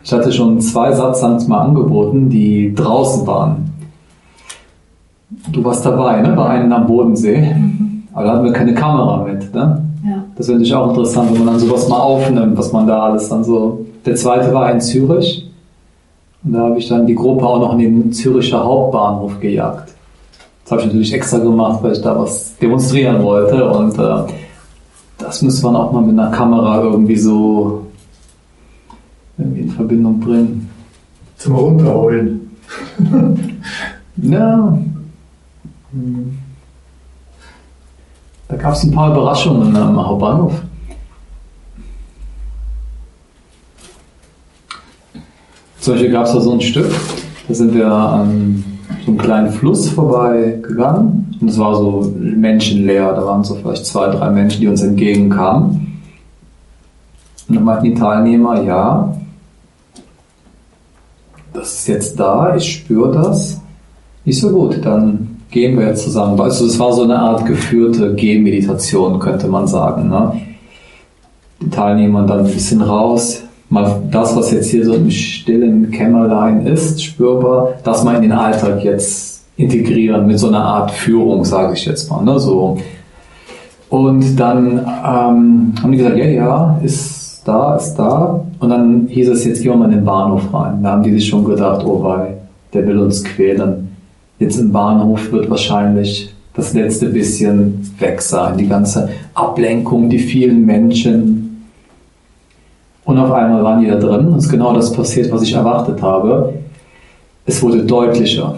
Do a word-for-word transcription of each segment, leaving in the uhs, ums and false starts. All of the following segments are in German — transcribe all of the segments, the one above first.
Ich hatte schon zwei Satzangs mal angeboten, die draußen waren. Du warst dabei, ne? Bei einem am Bodensee. Mhm. Aber da hatten wir keine Kamera mit, ne? Ja. Das finde ich auch interessant, wenn man dann sowas mal aufnimmt, was man da alles dann so... Der zweite war in Zürich. Und da habe ich dann die Gruppe auch noch in den Züricher Hauptbahnhof gejagt. Das habe ich natürlich extra gemacht, weil ich da was demonstrieren wollte. Und äh, das müsste man auch mal mit einer Kamera irgendwie so irgendwie in Verbindung bringen. Zum Runterholen. Ja. Da gab es ein paar Überraschungen am Hauptbahnhof. Zum Beispiel gab es da so ein Stück, da sind wir an so einem kleinen Fluss vorbei gegangen und es war so menschenleer, da waren so vielleicht zwei, drei Menschen, die uns entgegenkamen. Und dann meinten die Teilnehmer, ja, das ist jetzt da, ich spüre das. Nicht so gut, dann gehen wir jetzt zusammen. Also es war so eine Art geführte Gehmeditation, könnte man sagen. Ne? Die Teilnehmer dann ein bisschen raus, mal das, was jetzt hier so im stillen Kämmerlein ist, spürbar, das mal in den Alltag jetzt integrieren mit so einer Art Führung, sage ich jetzt mal. Ne? So. Und dann ähm, haben die gesagt, ja, ja, ist da, ist da. Und dann hieß es, jetzt gehen wir mal in den Bahnhof rein. Da haben die sich schon gedacht, oh wei, der will uns quälen. Jetzt im Bahnhof wird wahrscheinlich das letzte bisschen weg sein. Die ganze Ablenkung, die vielen Menschen. Und auf einmal waren die da drin. Und es ist genau das passiert, was ich erwartet habe. Es wurde deutlicher.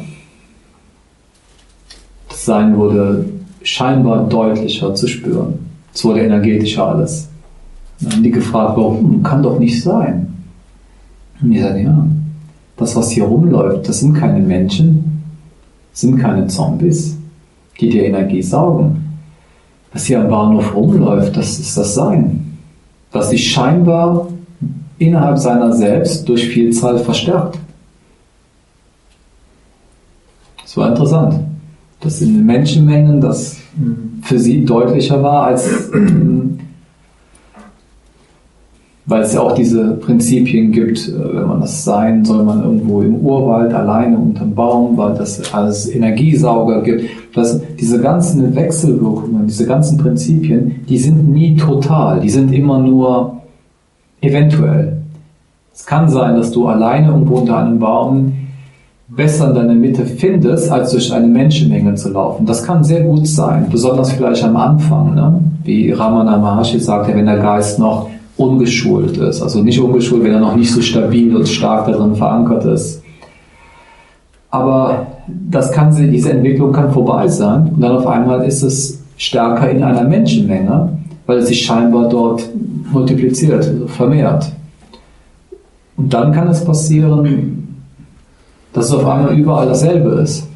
Das Sein wurde scheinbar deutlicher zu spüren. Es wurde energetischer alles. Dann haben die gefragt, warum? Kann doch nicht sein. Und die sagen, ja, das, was hier rumläuft, das sind keine Menschen, sind keine Zombies, die dir Energie saugen. Was hier am Bahnhof rumläuft, das ist das Sein, das sich scheinbar innerhalb seiner selbst durch Vielzahl verstärkt. Das war interessant. Dass in den Menschenmengen das für sie deutlicher war, als weil es ja auch diese Prinzipien gibt, wenn man das Sein, soll man irgendwo im Urwald alleine unterm Baum, weil das alles Energiesauger gibt. Das, diese ganzen Wechselwirkungen, diese ganzen Prinzipien, die sind nie total, die sind immer nur eventuell. Es kann sein, dass du alleine irgendwo unter einem Baum besser in deine Mitte findest, als durch eine Menschenmenge zu laufen. Das kann sehr gut sein, besonders vielleicht am Anfang, ne? Wie Ramana Maharshi sagte, wenn der Geist noch ungeschult ist, also nicht ungeschult, wenn er noch nicht so stabil und stark darin verankert ist. Aber das kann, diese Entwicklung kann vorbei sein und dann auf einmal ist es stärker in einer Menschenmenge, weil es sich scheinbar dort multipliziert, also vermehrt. Und dann kann es passieren, dass es auf einmal überall dasselbe ist.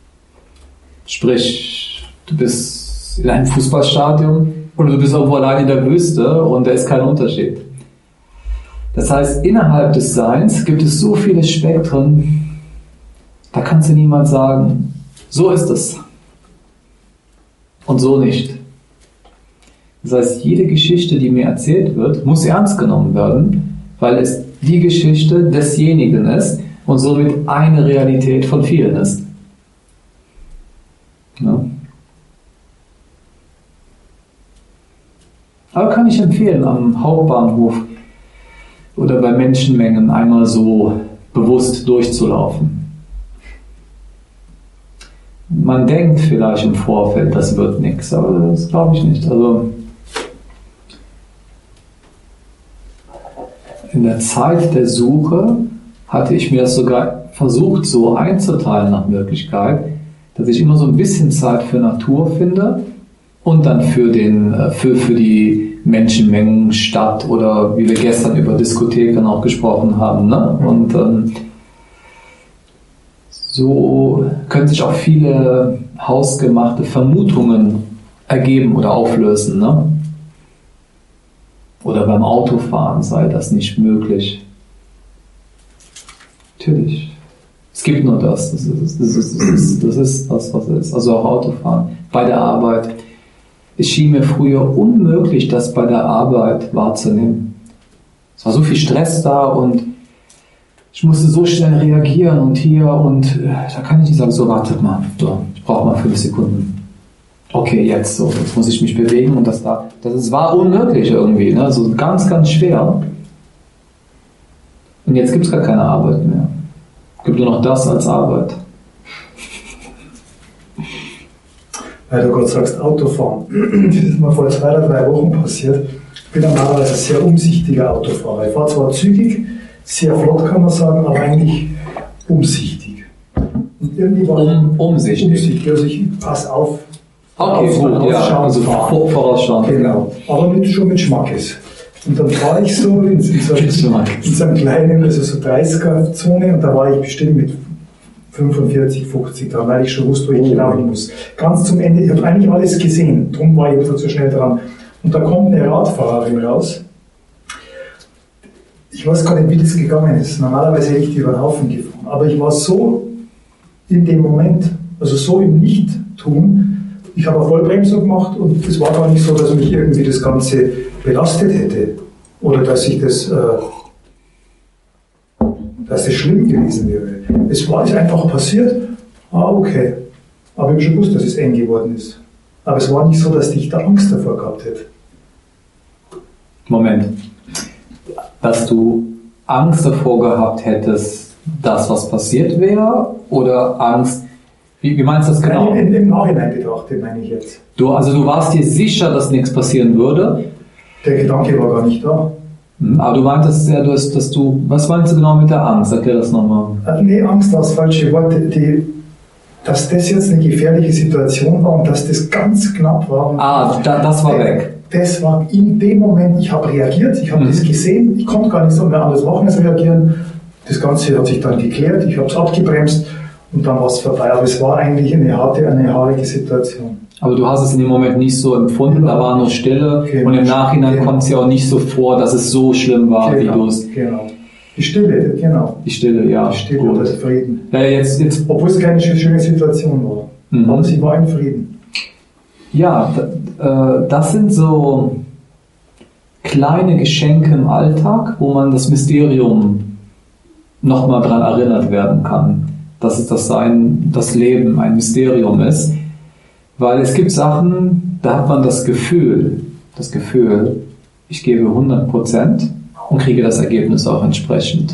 Sprich, du bist in einem Fußballstadion oder du bist irgendwo allein in der Wüste und da ist kein Unterschied. Das heißt, innerhalb des Seins gibt es so viele Spektren, da kannst du niemand sagen, so ist es und so nicht. Das heißt, jede Geschichte, die mir erzählt wird, muss ernst genommen werden, weil es die Geschichte desjenigen ist und somit eine Realität von vielen ist. Ja. Aber kann ich empfehlen, am Hauptbahnhof oder bei Menschenmengen einmal so bewusst durchzulaufen. Man denkt vielleicht im Vorfeld, das wird nichts, aber das glaube ich nicht. Also in der Zeit der Suche hatte ich mir das sogar versucht, so einzuteilen nach Möglichkeit, dass ich immer so ein bisschen Zeit für Natur finde und dann für, den, für, für die Menschenmengen, Stadt oder wie wir gestern über Diskotheken auch gesprochen haben. Ne? Und ähm, so können sich auch viele hausgemachte Vermutungen ergeben oder auflösen. Ne? Oder beim Autofahren sei das nicht möglich. Natürlich. Es gibt nur das. Das ist das, ist, das, ist, das, ist das, was es ist. Also auch Autofahren. Bei der Arbeit. Es schien mir früher unmöglich, das bei der Arbeit wahrzunehmen. Es war so viel Stress da und ich musste so schnell reagieren und hier und äh, da kann ich nicht sagen, so wartet mal, so, ich brauche mal fünf Sekunden. Okay, jetzt so, jetzt muss ich mich bewegen und das da, das ist, war unmöglich irgendwie, ne? So ganz, ganz schwer. Und jetzt gibt es gar keine Arbeit mehr. Es gibt nur noch das als Arbeit. Weil du gerade sagst, Autofahren. Das ist mir vor zwei oder drei Wochen passiert. Ich bin normalerweise ein sehr umsichtiger Autofahrer. Ich fahre zwar zügig, sehr flott kann man sagen, aber eigentlich umsichtig. Und irgendwie war um, umsichtig. umsichtig. Also ich passe auf. Okay, auf, gut, ja, also vor, vorausschauen. Genau, aber mit, schon mit Schmackes. Und dann fahre ich so in, in, so, in so einem kleinen, also so dreißiger-Zone und da war ich bestimmt mit fünfundvierzig, fünfzig dran, weil ich schon wusste, wo ich genau hin muss. Ganz zum Ende, ich habe eigentlich alles gesehen, darum war ich ein bisschen zu schnell dran. Und da kommt eine Radfahrerin raus. Ich weiß gar nicht, wie das gegangen ist. Normalerweise hätte ich die über den Haufen gefahren. Aber ich war so in dem Moment, also so im Nicht-Tun. Ich habe eine Vollbremsung gemacht und es war gar nicht so, dass mich irgendwie das Ganze belastet hätte. Oder dass ich das, äh, dass das schlimm gewesen wäre. Es war es einfach passiert. Ah, okay. Aber ich habe schon gewusst, dass es eng geworden ist. Aber es war nicht so, dass ich da Angst davor gehabt hätte. Moment. Dass du Angst davor gehabt hättest, dass was passiert wäre? Oder Angst, wie, wie meinst du das genau? Nein, im, im Nachhinein betrachtet, meine ich jetzt. Du, also du warst dir sicher, dass nichts passieren würde? Der Gedanke war gar nicht da. Aber du meintest ja, dass, dass du, was meinst du genau mit der Angst? Erklär das nochmal. Äh, nee, Angst war das falsche Wort. Die, dass das jetzt eine gefährliche Situation war und dass das ganz knapp war. Ah, da, das war weg. Das war in dem Moment, ich habe reagiert, ich habe mhm. das gesehen, ich konnte gar nicht so mehr anders machen als reagieren. Das Ganze hat sich dann geklärt, ich habe es abgebremst und dann war es vorbei. Aber es war eigentlich eine harte, eine haarige Situation. Aber du hast es in dem Moment nicht so empfunden, genau. Da war nur Stille genau. Und im Nachhinein genau. Kommt es ja auch nicht so vor, dass es so schlimm war, genau. wie du es... Genau. Die Stille, genau. Die Stille, ja. Die Stille und der Frieden. Ja, jetzt, jetzt. Obwohl es keine schöne Situation war. Mhm. Aber sie war in Frieden. Ja, das sind so kleine Geschenke im Alltag, wo man das Mysterium nochmal dran erinnert werden kann, dass es das, ein, das Leben ein Mysterium ist. Weil es gibt Sachen, da hat man das Gefühl, das Gefühl, ich gebe hundert Prozent und kriege das Ergebnis auch entsprechend.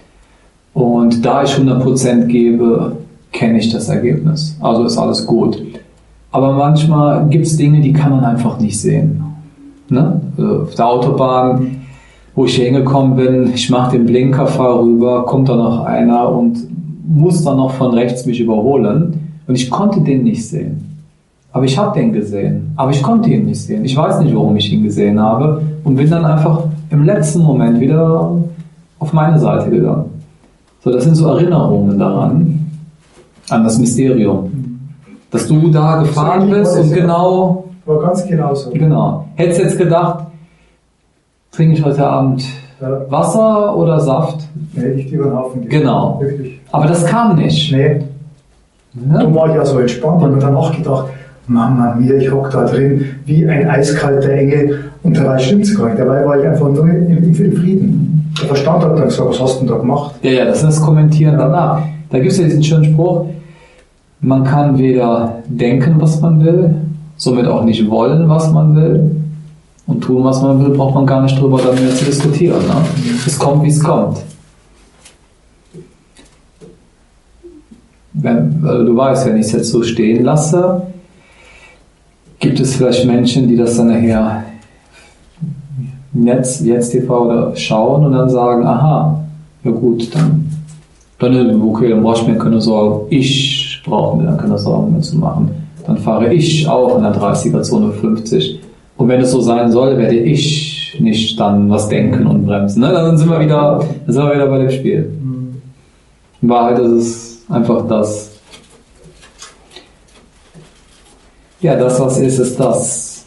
Und da ich hundert Prozent gebe, kenne ich das Ergebnis. Also ist alles gut. Aber manchmal gibt es Dinge, die kann man einfach nicht sehen. Ne? Auf der Autobahn, wo ich hier hingekommen bin, ich mache den Blinker, fahre rüber, kommt da noch einer und muss dann noch von rechts mich überholen. Und ich konnte den nicht sehen. Aber ich habe den gesehen. Aber ich konnte ihn nicht sehen. Ich weiß nicht, warum ich ihn gesehen habe. Und bin dann einfach im letzten Moment wieder auf meine Seite gegangen. So, das sind so Erinnerungen daran, an das Mysterium. Dass du da gefahren bist und genau... War ganz genau so. Genau. Hättest du jetzt gedacht, trinke ich heute Abend ja. Wasser oder Saft? Nee, ich über den Haufen gegeben. Genau. Wirklich. Aber das kam nicht. Nee. Ja? Darum war ich ja so entspannt. Ich habe mir dann auch gedacht, Mama mia, ich hocke da drin wie ein eiskalter Engel und dabei stimmt es gar nicht. Dabei war ich einfach nur im, im Frieden. Der Verstand hat dann gesagt, was hast du denn da gemacht? Ja, ja, das ist das Kommentieren ja. danach. Da gibt es ja diesen schönen Spruch, man kann weder denken, was man will, somit auch nicht wollen, was man will, und tun, was man will, braucht man gar nicht drüber dann mehr zu diskutieren. Ne? Es kommt, wie es kommt. Wenn, also du weißt, wenn ich es jetzt so stehen lasse, gibt es vielleicht Menschen, die das dann nachher jetzt, jetzt T V oder schauen und dann sagen, aha, ja gut, dann, dann okay, dann brauche ich mir keine Sorgen, ich brauche mir dann keine Sorgen mehr zu machen. Dann fahre ich auch in der dreißiger-Zone fünfzig. Und wenn es so sein soll, werde ich nicht dann was denken und bremsen. Ne? Dann sind wir wieder, dann sind wir wieder bei dem Spiel. In Wahrheit ist es einfach das. Ja, das, was ist, ist das.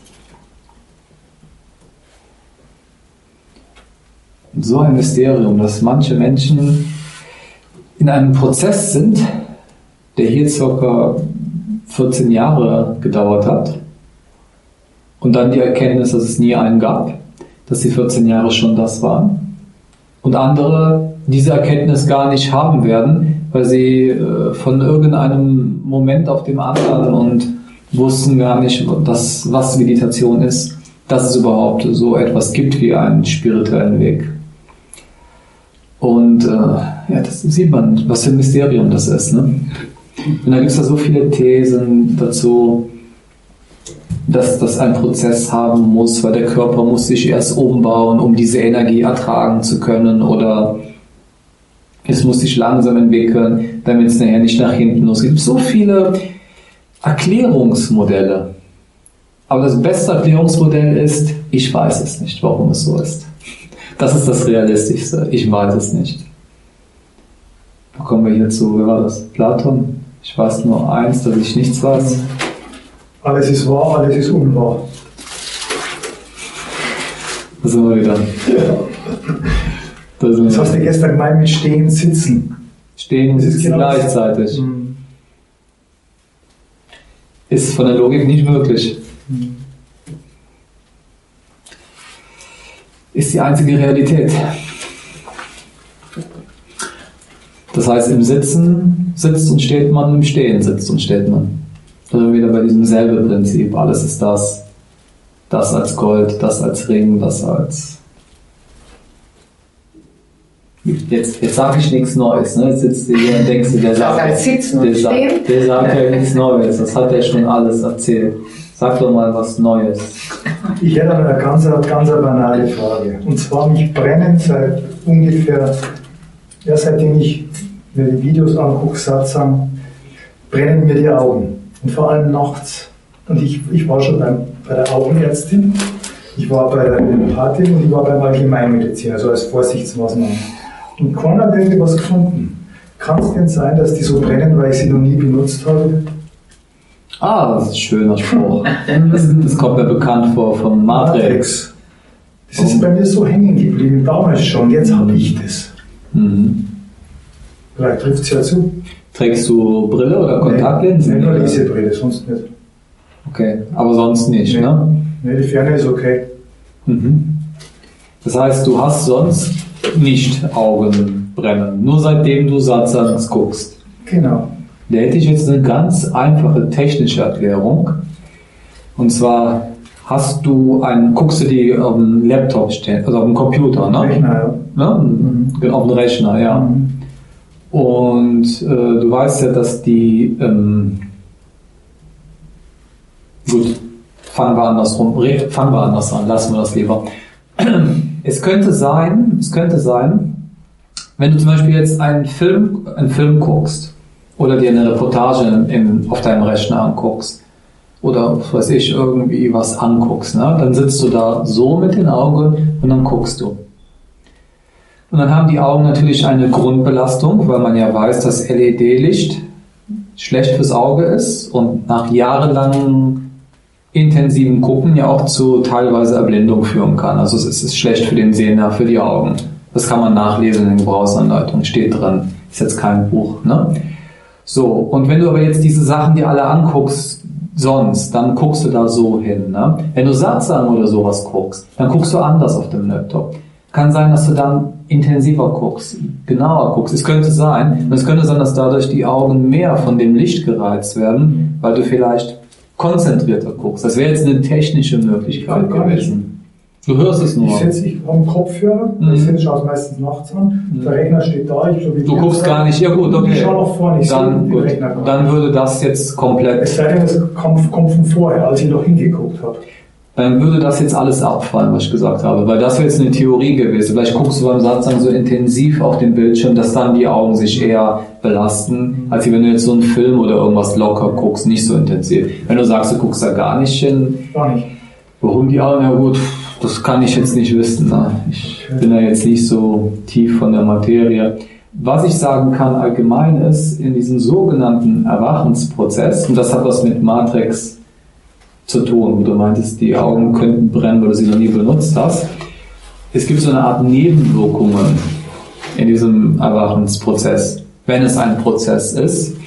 So ein Mysterium, dass manche Menschen in einem Prozess sind, der hier circa vierzehn Jahre gedauert hat. Und dann die Erkenntnis, dass es nie einen gab, dass die vierzehn Jahre schon das waren. Und andere diese Erkenntnis gar nicht haben werden, weil sie äh, von irgendeinem Moment auf dem anderen und wussten gar nicht, dass, was Meditation ist, dass es überhaupt so etwas gibt wie einen spirituellen Weg. Und äh, ja, das sieht man, was für ein Mysterium das ist. Ne? Und da gibt es da so viele Thesen dazu, dass das ein Prozess haben muss, weil der Körper muss sich erst umbauen, um diese Energie ertragen zu können, oder es muss sich langsam entwickeln, damit es nachher nicht nach hinten losgeht. Es gibt so viele Erklärungsmodelle. Aber das beste Erklärungsmodell ist, ich weiß es nicht, warum es so ist. Das ist das Realistischste. Ich weiß es nicht. Da kommen wir hier zu, wer war das? Platon? Ich weiß nur eins, dass ich nichts weiß. Alles ist wahr, alles ist unwahr. Da sind wir wieder. Ja. Da sind Das wir. hast du gestern gemeint mit Stehen, Sitzen. Stehen und Das ist sitzen genau das. gleichzeitig. Mhm. Ist von der Logik nicht möglich. Mhm. Ist die einzige Realität. Das heißt, im Sitzen sitzt und steht man, im Stehen sitzt und steht man. Da sind wir wieder bei diesem selben Prinzip. Alles ist das. Das als Gold, das als Ring, das als... Jetzt, jetzt sage ich nichts Neues. Ne? Jetzt sitzt du hier und denkst du, der sagt, als Sitzen der, und sagt, Stehen? der sagt ja nichts Neues. Das hat er schon alles erzählt. Sag doch mal was Neues. Ich hätte eine ganz, ganz banale Frage. Und zwar, mich brennen seit ungefähr, ja, seitdem ich mir die Videos angucke, Satsang, brennen mir die Augen. Und vor allem nachts. Und ich, ich war schon beim, bei der Augenärztin, ich war bei der Homöopathin und ich war beim Allgemeinmediziner, also als Vorsichtsmaßnahme. Und keiner hat irgendwas gefunden. Kann es denn sein, dass die so brennen, weil ich sie noch nie benutzt habe? Ah, das ist ein schöner Spruch. Das, das kommt mir bekannt vor vom Matrix. Das ist bei mir so hängen geblieben, damals schon, jetzt habe ich das. Mhm. Vielleicht trifft es ja zu. Trägst du Brille oder Kontaktlinsen? Nee, nur Lesebrille, sonst nicht. Okay, aber sonst nicht, Nee. ne? Nee, die Ferne ist okay. Mhm. Das heißt, du hast sonst nicht Augenbrennen, nur seitdem du Satsangs guckst. Genau. Da hätte ich jetzt eine ganz einfache technische Erklärung. Und zwar hast du einen, guckst du die auf dem Laptop stehen, also auf dem Computer, ne? Rechner, ja. Ne? Mhm. Auf dem Rechner, ja. Mhm. Und äh, du weißt ja, dass die, ähm, gut, fangen wir andersrum, re- fangen wir anders an, lassen wir das lieber. Es könnte sein, es könnte sein, wenn du zum Beispiel jetzt einen Film, einen Film guckst oder dir eine Reportage in, auf deinem Rechner anguckst oder, was weiß ich, irgendwie was anguckst, ne? Dann sitzt du da so mit den Augen und dann guckst du. Und dann haben die Augen natürlich eine Grundbelastung, weil man ja weiß, dass L E D-Licht schlecht fürs Auge ist und nach jahrelangem intensiven Gucken ja auch zu teilweise Erblindung führen kann. Also es ist schlecht für den Sehner, für die Augen. Das kann man nachlesen in den Gebrauchsanleitungen, steht drin. Ist jetzt kein Buch, ne? So, und wenn du aber jetzt diese Sachen dir alle anguckst, sonst, dann guckst du da so hin, ne? Wenn du Satsang oder sowas guckst, dann guckst du anders auf dem Laptop. Kann sein, dass du dann intensiver guckst, genauer guckst. Es könnte sein, und es könnte sein, dass dadurch die Augen mehr von dem Licht gereizt werden, weil du vielleicht konzentrierter guckst. Das wäre jetzt eine technische Möglichkeit Gar nicht. gewesen. Du hörst es nur. Ich setze ich am Kopfhörer, Mhm. ich setze, schaue es meistens nachts an, Mhm. der Rechner steht da, ich so wie Du jetzt guckst da. gar nicht, ja gut, okay. Ich schaue nach vorne, ich sehe Dann, den gut, Rechner gar dann nicht. würde das jetzt Es komplett, sei denn, es kommt, kommt von vorher, als ich noch hingeguckt habe. dann würde das jetzt alles abfallen, was ich gesagt habe, weil das wäre jetzt eine Theorie gewesen. Vielleicht guckst du beim Satsang so intensiv auf den Bildschirm, dass dann die Augen sich eher belasten, als wenn du jetzt so einen Film oder irgendwas locker guckst, nicht so intensiv. Wenn du sagst, du guckst da gar nicht hin, Gar nicht. warum die Augen, ja gut, das kann ich jetzt nicht wissen. Ne? Ich bin da jetzt nicht so tief von der Materie. Was ich sagen kann allgemein ist, in diesem sogenannten Erwachensprozess, und das hat was mit Matrix zu tun, wo du meintest, die Augen könnten brennen, weil du sie noch nie benutzt hast. Es gibt so eine Art Nebenwirkungen in diesem Erwachensprozess, wenn es ein Prozess ist.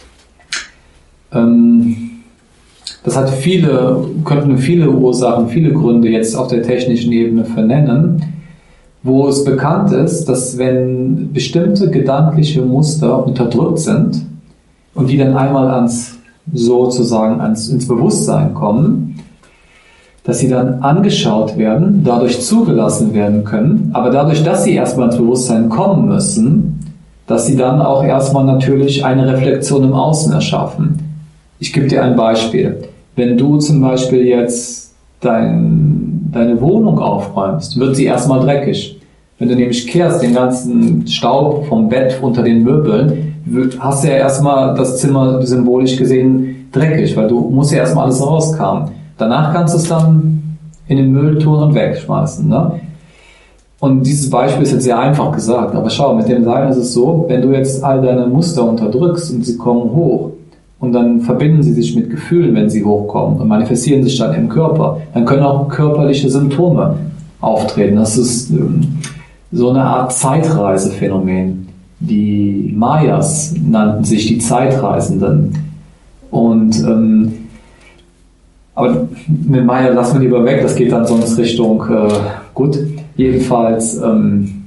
Ähm, das hat viele, könnten viele Ursachen, viele Gründe jetzt auf der technischen Ebene vernennen. wo es bekannt ist, dass wenn bestimmte gedankliche Muster unterdrückt sind und die dann einmal ans sozusagen ans, ins Bewusstsein kommen, dass sie dann angeschaut werden, dadurch zugelassen werden können, aber dadurch, dass sie erstmal ins Bewusstsein kommen müssen, dass sie dann auch erstmal natürlich eine Reflexion im Außen erschaffen. Ich gebe dir ein Beispiel. Wenn du zum Beispiel jetzt dein, deine Wohnung aufräumst, wird sie erstmal dreckig. Wenn du nämlich kehrst, den ganzen Staub vom Bett unter den Möbeln, hast du ja erstmal das Zimmer symbolisch gesehen dreckig, weil du musst ja erstmal alles rauskamen. Danach kannst du es dann in den Müll tun und wegschmeißen. Ne? Und dieses Beispiel ist jetzt sehr einfach gesagt, aber schau, mit dem Sein ist es so, wenn du jetzt all deine Muster unterdrückst und sie kommen hoch und dann verbinden sie sich mit Gefühlen, wenn sie hochkommen und manifestieren sich dann im Körper, dann können auch körperliche Symptome auftreten. Das ist ähm, so eine Art Zeitreisephänomen. Die Mayas nannten sich die Zeitreisenden. Und ähm, aber mit Maya lassen wir lieber weg, das geht dann sonst Richtung äh, gut. Jedenfalls, ähm,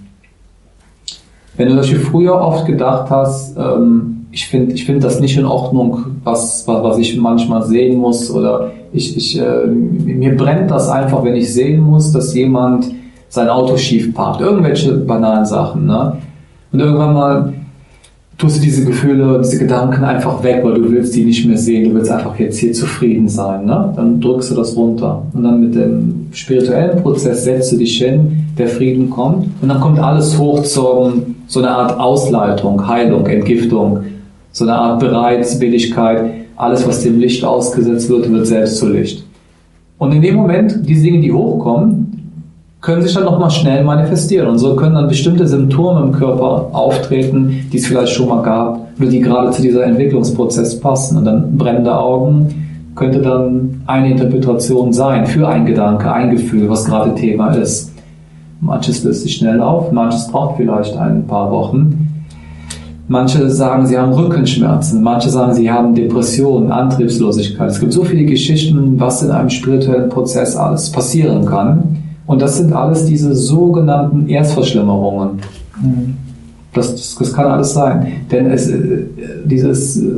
wenn du das früher oft gedacht hast, ähm, ich finde ich find das nicht in Ordnung, was, was, was ich manchmal sehen muss, oder ich, ich, äh, mir brennt das einfach, wenn ich sehen muss, dass jemand sein Auto schief parkt. Irgendwelche banalen Sachen. Ne? Und irgendwann mal tust du diese Gefühle, diese Gedanken einfach weg, weil du willst die nicht mehr sehen, du willst einfach jetzt hier zufrieden sein. Ne? Dann drückst du das runter. Und dann mit dem spirituellen Prozess setzt du dich hin, der Frieden kommt und dann kommt alles hoch zum, so eine Art Ausleitung, Heilung, Entgiftung, so eine Art Bereitwilligkeit. Alles, was dem Licht ausgesetzt wird, wird selbst zu Licht. Und in dem Moment, diese Dinge, die hochkommen, können sich dann nochmal schnell manifestieren. Und so können dann bestimmte Symptome im Körper auftreten, die es vielleicht schon mal gab, oder die gerade zu dieser Entwicklungsprozess passen. Und dann brennende Augen könnte dann eine Interpretation sein für ein Gedanke, ein Gefühl, was gerade Thema ist. Manches löst sich schnell auf, manches braucht vielleicht ein paar Wochen. Manche sagen, sie haben Rückenschmerzen, manche sagen, sie haben Depressionen, Antriebslosigkeit. Es gibt so viele Geschichten, was in einem spirituellen Prozess alles passieren kann. Und das sind alles diese sogenannten Erstverschlimmerungen. Mhm. Das, das, das kann alles sein. Denn es, äh, dieses äh,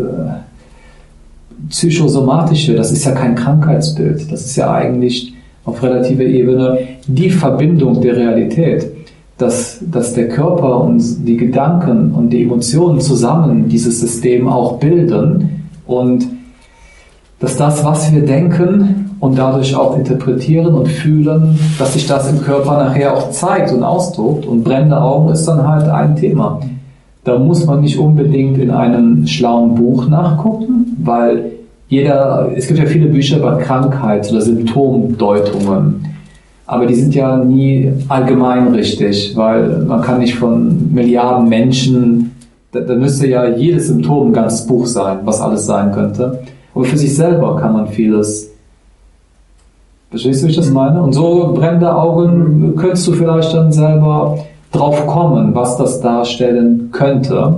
Psychosomatische, das ist ja kein Krankheitsbild. Das ist ja eigentlich auf relativer Ebene die Verbindung der Realität. Dass, dass der Körper und die Gedanken und die Emotionen zusammen dieses System auch bilden. Und dass das, was wir denken und dadurch auch interpretieren und fühlen, dass sich das im Körper nachher auch zeigt und ausdruckt. Und brennende Augen ist dann halt ein Thema. Da muss man nicht unbedingt in einem schlauen Buch nachgucken, weil jeder, es gibt ja viele Bücher über Krankheits- oder Symptomdeutungen, aber die sind ja nie allgemein richtig, weil man kann nicht von Milliarden Menschen, da, da müsste ja jedes Symptom ein ganzes Buch sein, was alles sein könnte. Aber für sich selber kann man vieles. Verstehst du, wie ich das meine? Und so brennende Augen könntest du vielleicht dann selber drauf kommen, was das darstellen könnte.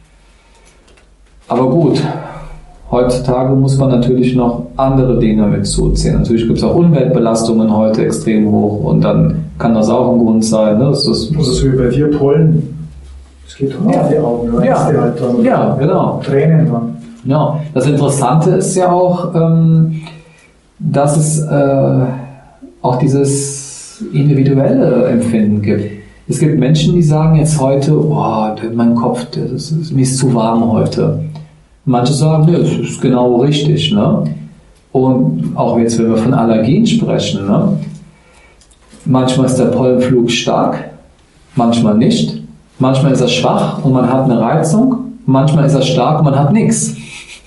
Aber gut, heutzutage muss man natürlich noch andere Dinge mit zuzählen. Natürlich gibt es auch Umweltbelastungen heute extrem hoch und dann kann das auch ein Grund sein. Ne? Das, das, Oder so wie bei dir Pollen. Es geht doch ja. Die Augen, du ja. Die halt dann Ja, genau. Tränen dann. Ja, das Interessante ist ja auch, ähm, dass es äh, auch dieses individuelle Empfinden gibt. Es gibt Menschen, die sagen jetzt heute, oh, mein Kopf, das ist, mir ist zu warm heute. Manche sagen, ne, das ist genau richtig. Ne? Und auch jetzt, wenn wir von Allergien sprechen, ne? Manchmal ist der Pollenflug stark, manchmal nicht. Manchmal ist er schwach und man hat eine Reizung. Manchmal ist er stark und man hat nichts.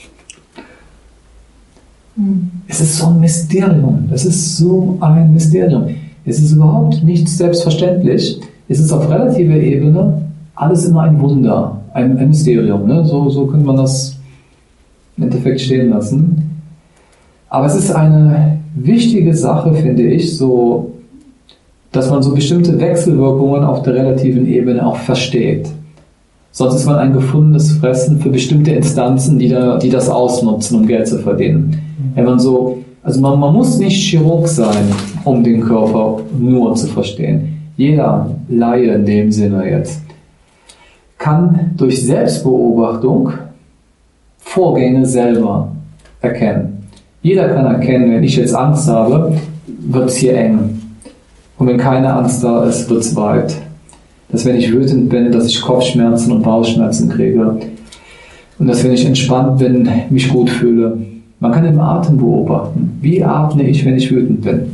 Es ist so ein Mysterium. Es ist so ein Mysterium. Es ist überhaupt nicht selbstverständlich. Es ist auf relativer Ebene alles immer ein Wunder, ein, ein Mysterium. Ne? So, so könnte man das im Endeffekt stehen lassen. Aber es ist eine wichtige Sache, finde ich, so, dass man so bestimmte Wechselwirkungen auf der relativen Ebene auch versteht. Sonst ist man ein gefundenes Fressen für bestimmte Instanzen, die, da, die das ausnutzen, um Geld zu verdienen. Wenn man so, also man, man muss nicht Chirurg sein, um den Körper nur zu verstehen. jeder Laie in dem Sinne jetzt, kann durch Selbstbeobachtung Vorgänge selber erkennen. Jeder kann erkennen, wenn ich jetzt Angst habe, wird es hier eng. Und wenn keine Angst da ist, wird es weit. Dass wenn ich wütend bin, dass ich Kopfschmerzen und Bauchschmerzen kriege. Und dass wenn ich entspannt bin, mich gut fühle. Man kann den Atem beobachten. Wie atme ich, wenn ich wütend bin?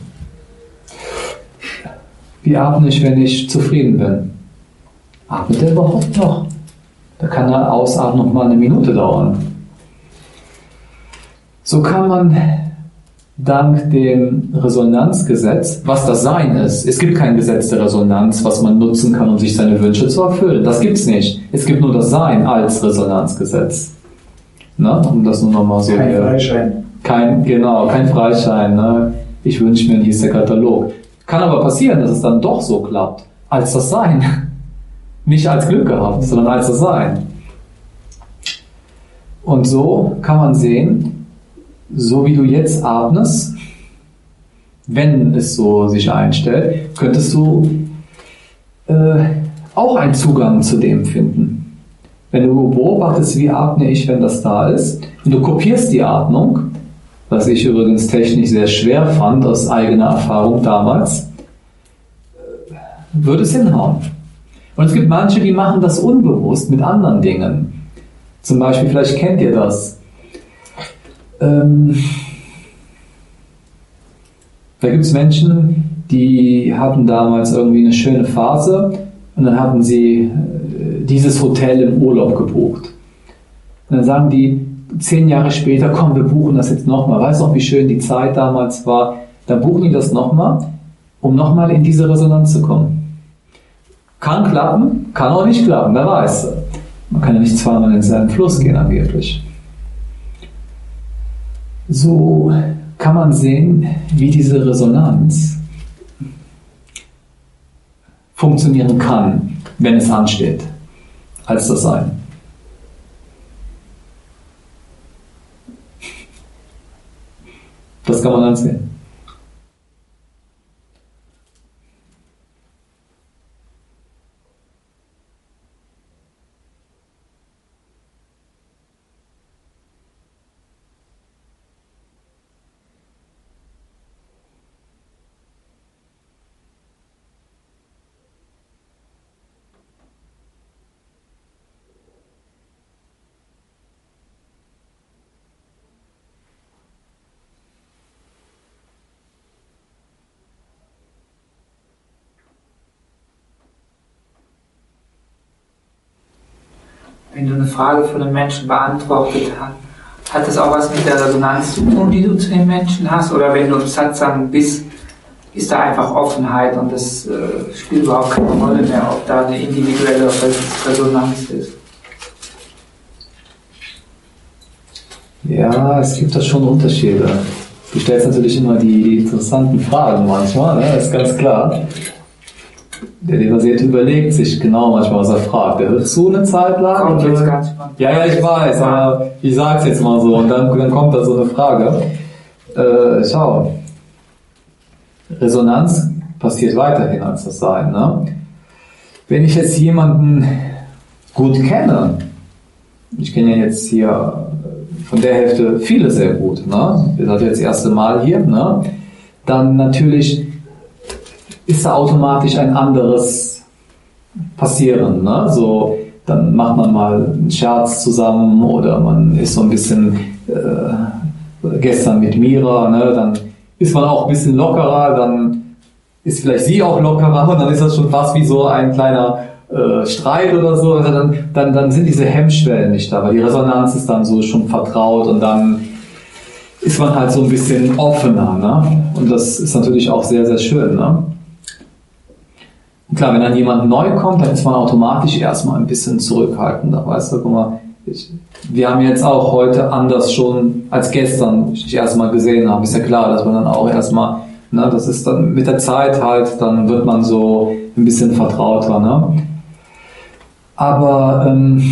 Wie atme ich, wenn ich zufrieden bin? Atmet er überhaupt noch? Da kann eine Ausatmung mal eine Minute dauern. So kann man dank dem Resonanzgesetz, was das Sein ist, es gibt kein Gesetz der Resonanz, was man nutzen kann, um sich seine Wünsche zu erfüllen. Das gibt es nicht. Es gibt nur das Sein als Resonanzgesetz. Na, um das nur nochmal so kein hier. Freischein. Kein, genau, kein Freischein. Ne? Ich wünsche mir, hier ist der Katalog. Kann aber passieren, dass es dann doch so klappt, als das Sein. Nicht als Glück gehabt, sondern als das Sein. Und so kann man sehen, so wie du jetzt atmest, wenn es so sich einstellt, könntest du äh, auch einen Zugang zu dem finden. Wenn du beobachtest, wie atme ich, wenn das da ist, und du kopierst die Atmung, was ich übrigens technisch sehr schwer fand, aus eigener Erfahrung damals, würde es hinhauen. Und es gibt manche, die machen das unbewusst mit anderen Dingen. Zum Beispiel, vielleicht kennt ihr das. Ähm, da gibt es Menschen, die hatten damals irgendwie eine schöne Phase und dann hatten sie äh, dieses Hotel im Urlaub gebucht. Und dann sagen die, zehn Jahre später, komm, wir buchen das jetzt nochmal. Weißt du noch, wie schön die Zeit damals war? Dann buchen die das nochmal, um nochmal in diese Resonanz zu kommen. Kann klappen, kann auch nicht klappen, wer weiß. Man kann ja nicht zweimal in denselben Fluss gehen, angeblich. So kann man sehen, wie diese Resonanz funktionieren kann, wenn es ansteht, als das Sein. Das kann man dann sehen. Wenn du eine Frage für den Menschen beantwortet hast, hat das auch was mit der Resonanz zu tun, die du zu den Menschen hast? Oder wenn du im Satsang bist, ist da einfach Offenheit und das äh, spielt überhaupt keine Rolle mehr, ob da eine individuelle Resonanz ist? Ja, es gibt da schon Unterschiede. Du stellst natürlich immer die interessanten Fragen manchmal, ne? Das ist ganz klar. Der Devasierte überlegt sich genau manchmal, was er fragt. Der hört zu eine Zeit lang. Kommt und, jetzt ganz spannend. Ja, ja, ich weiß, aber ich sag's jetzt mal so. Und dann, dann kommt da so eine Frage. Äh, schau. Resonanz passiert weiterhin als das Sein. Ne? Wenn ich jetzt jemanden gut kenne, ich kenne ja jetzt hier von der Hälfte viele sehr gut, ne? Ihr seid jetzt das erste Mal hier, ne? Dann natürlich ist da automatisch ein anderes Passieren. Ne? So, dann macht man mal einen Scherz zusammen oder man ist so ein bisschen äh, gestern mit Mira, ne? Dann ist man auch ein bisschen lockerer, dann ist vielleicht sie auch lockerer und dann ist das schon fast wie so ein kleiner äh, Streit oder so. Also dann, dann, dann sind diese Hemmschwellen nicht da, weil die Resonanz ist dann so schon vertraut und dann ist man halt so ein bisschen offener. Ne? Und das ist natürlich auch sehr, sehr schön. Ne? Klar, wenn dann jemand neu kommt, dann ist man automatisch erstmal ein bisschen zurückhaltender. Weißt du, guck mal, ich, wir haben jetzt auch heute anders schon als gestern ich erstmal gesehen habe. Ist ja klar, dass man dann auch erstmal, ne, das ist dann mit der Zeit halt, dann wird man so ein bisschen vertrauter. Ne? Aber ähm,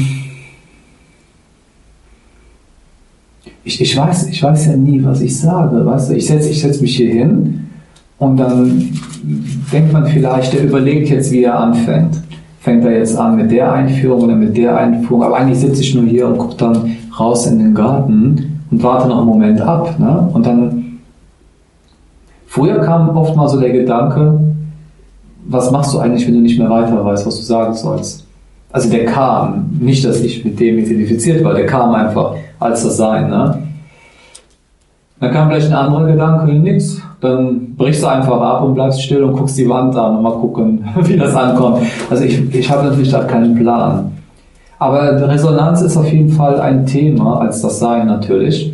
ich, ich, weiß, ich weiß ja nie, was ich sage. Weißt du, ich setze ich setz mich hier hin Und dann denkt man vielleicht, der überlegt jetzt, wie er anfängt. Fängt er jetzt an mit der Einführung oder mit der Einführung, aber eigentlich sitze ich nur hier und gucke dann raus in den Garten und warte noch einen Moment ab. Ne? Und dann, früher kam oft mal so der Gedanke, was machst du eigentlich, wenn du nicht mehr weiter weißt, was du sagen sollst? Also der kam, nicht, dass ich mit dem identifiziert war, der kam einfach als das Sein. Ne? Dann kam vielleicht ein anderer Gedanke, nix. Dann brichst du einfach ab und bleibst still und guckst die Wand an und mal gucken, wie das ankommt. Also ich, ich habe natürlich da keinen Plan. Aber Resonanz ist auf jeden Fall ein Thema, als das Sein natürlich.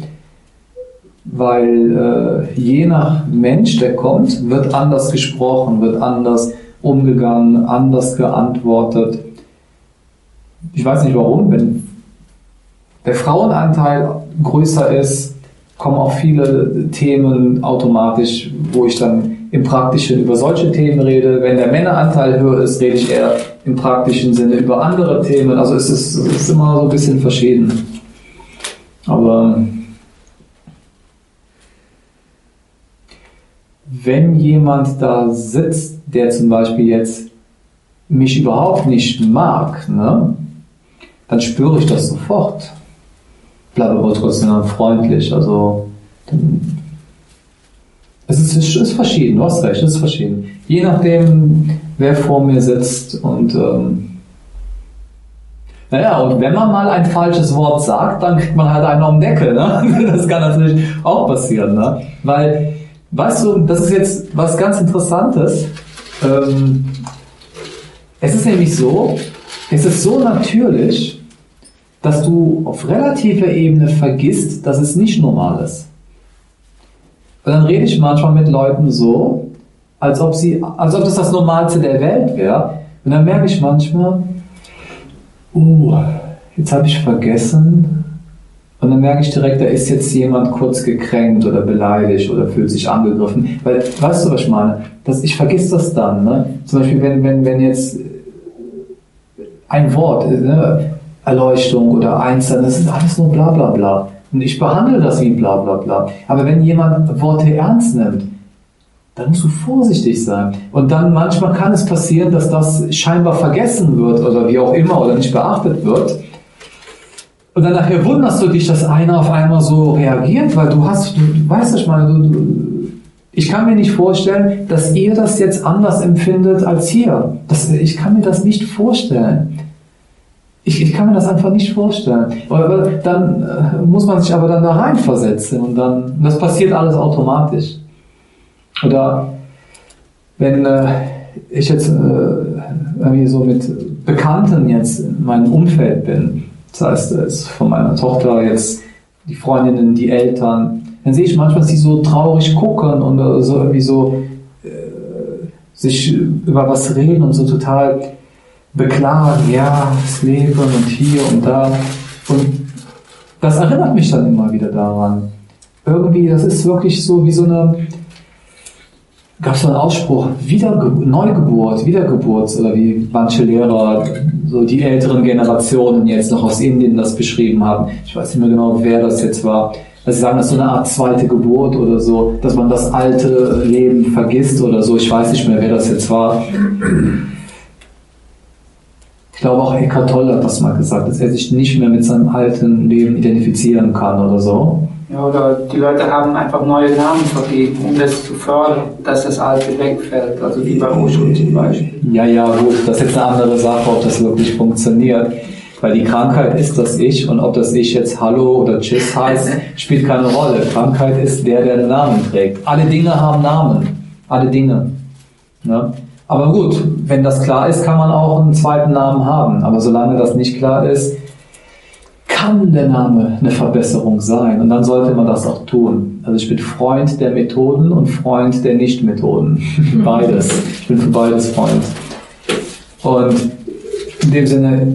Weil äh, je nach Mensch, der kommt, wird anders gesprochen, wird anders umgegangen, anders geantwortet. Ich weiß nicht warum, wenn der Frauenanteil größer ist, kommen auch viele Themen automatisch, wo ich dann im Praktischen über solche Themen rede. Wenn der Männeranteil höher ist, rede ich eher im praktischen Sinne über andere Themen. Also es ist, es ist immer so ein bisschen verschieden. Aber wenn jemand da sitzt, der zum Beispiel jetzt mich überhaupt nicht mag, ne, dann spüre ich das sofort. Bleibe aber trotzdem freundlich. Also es ist, es ist verschieden, du hast recht, es ist verschieden. Je nachdem, wer vor mir sitzt und ähm, naja, und wenn man mal ein falsches Wort sagt, dann kriegt man halt einen um den Deckel. Ne? Das kann natürlich auch passieren. Ne? Weil, weißt du, das ist jetzt was ganz Interessantes. Ähm, es ist nämlich so, es ist so natürlich, dass du auf relativer Ebene vergisst, dass es nicht normal ist. Und dann rede ich manchmal mit Leuten so, als ob sie, als ob das das Normalste der Welt wäre. Und dann merke ich manchmal, uh, jetzt habe ich vergessen. Und dann merke ich direkt, da ist jetzt jemand kurz gekränkt oder beleidigt oder fühlt sich angegriffen. Weil, weißt du, was ich meine? Das, ich vergesse das dann. Ne? Zum Beispiel, wenn, wenn, wenn jetzt ein Wort, ne, Erleuchtung oder Einstein, das ist alles nur bla bla bla. Und ich behandle das wie bla bla bla. Aber wenn jemand Worte ernst nimmt, dann musst du vorsichtig sein. Und dann manchmal kann es passieren, dass das scheinbar vergessen wird oder wie auch immer oder nicht beachtet wird. Und dann nachher wunderst du dich, dass einer auf einmal so reagiert, weil du hast, du, du weißt nicht mal, du, du, ich kann mir nicht vorstellen, dass ihr das jetzt anders empfindet als hier. Das, ich kann mir das nicht vorstellen. Ich, ich kann mir das einfach nicht vorstellen. Aber dann äh, muss man sich aber dann da reinversetzen und dann, das passiert alles automatisch. Oder wenn äh, ich jetzt äh, irgendwie so mit Bekannten jetzt in meinem Umfeld bin, das heißt, es ist von meiner Tochter jetzt die Freundinnen, die Eltern, dann sehe ich manchmal, dass sie so traurig gucken und äh, so irgendwie so äh, sich über was reden und so total beklagen, ja, das Leben und hier und da. Und das erinnert mich dann immer wieder daran. Irgendwie, das ist wirklich so wie so eine, gab es so einen Ausspruch, Wiederge- Neugeburt, Wiedergeburt, oder wie manche Lehrer, so die älteren Generationen jetzt noch aus Indien das beschrieben haben. Ich weiß nicht mehr genau, wer das jetzt war. Also sie sagen, das ist so eine Art zweite Geburt oder so, dass man das alte Leben vergisst oder so. Ich weiß nicht mehr, wer das jetzt war. Ich glaube auch Eckhart Tolle hat das mal gesagt, dass er sich nicht mehr mit seinem alten Leben identifizieren kann oder so. Ja, oder die Leute haben einfach neue Namen vergeben, um das zu fördern, dass das Alte wegfällt, also wie bei Osho zum Beispiel. Ja, ja, gut, das ist jetzt eine andere Sache, ob das wirklich funktioniert. Weil die Krankheit ist das Ich und ob das Ich jetzt Hallo oder Tschüss heißt, spielt keine Rolle. Krankheit ist der, der den Namen trägt. Alle Dinge haben Namen. Alle Dinge. Ja? Aber gut, wenn das klar ist, kann man auch einen zweiten Namen haben. Aber solange das nicht klar ist, kann der Name eine Verbesserung sein. Und dann sollte man das auch tun. Also ich bin Freund der Methoden und Freund der Nicht-Methoden. Beides. Ich bin für beides Freund. Und in dem Sinne,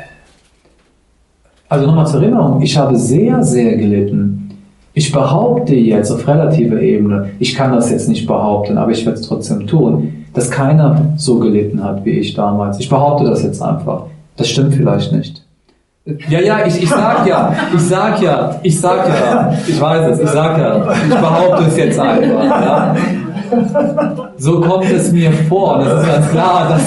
also nochmal zur Erinnerung, ich habe sehr, sehr gelitten. Ich behaupte jetzt auf relativer Ebene, ich kann das jetzt nicht behaupten, aber ich werde es trotzdem tun, dass keiner so gelitten hat wie ich damals. Ich behaupte das jetzt einfach. Das stimmt vielleicht nicht. Ja, ja, ich, ich sag ja, ich sag ja, ich sag ja, ich weiß es, ich sag ja, ich behaupte es jetzt einfach. Ja. So kommt es mir vor. Und es ist ganz klar, dass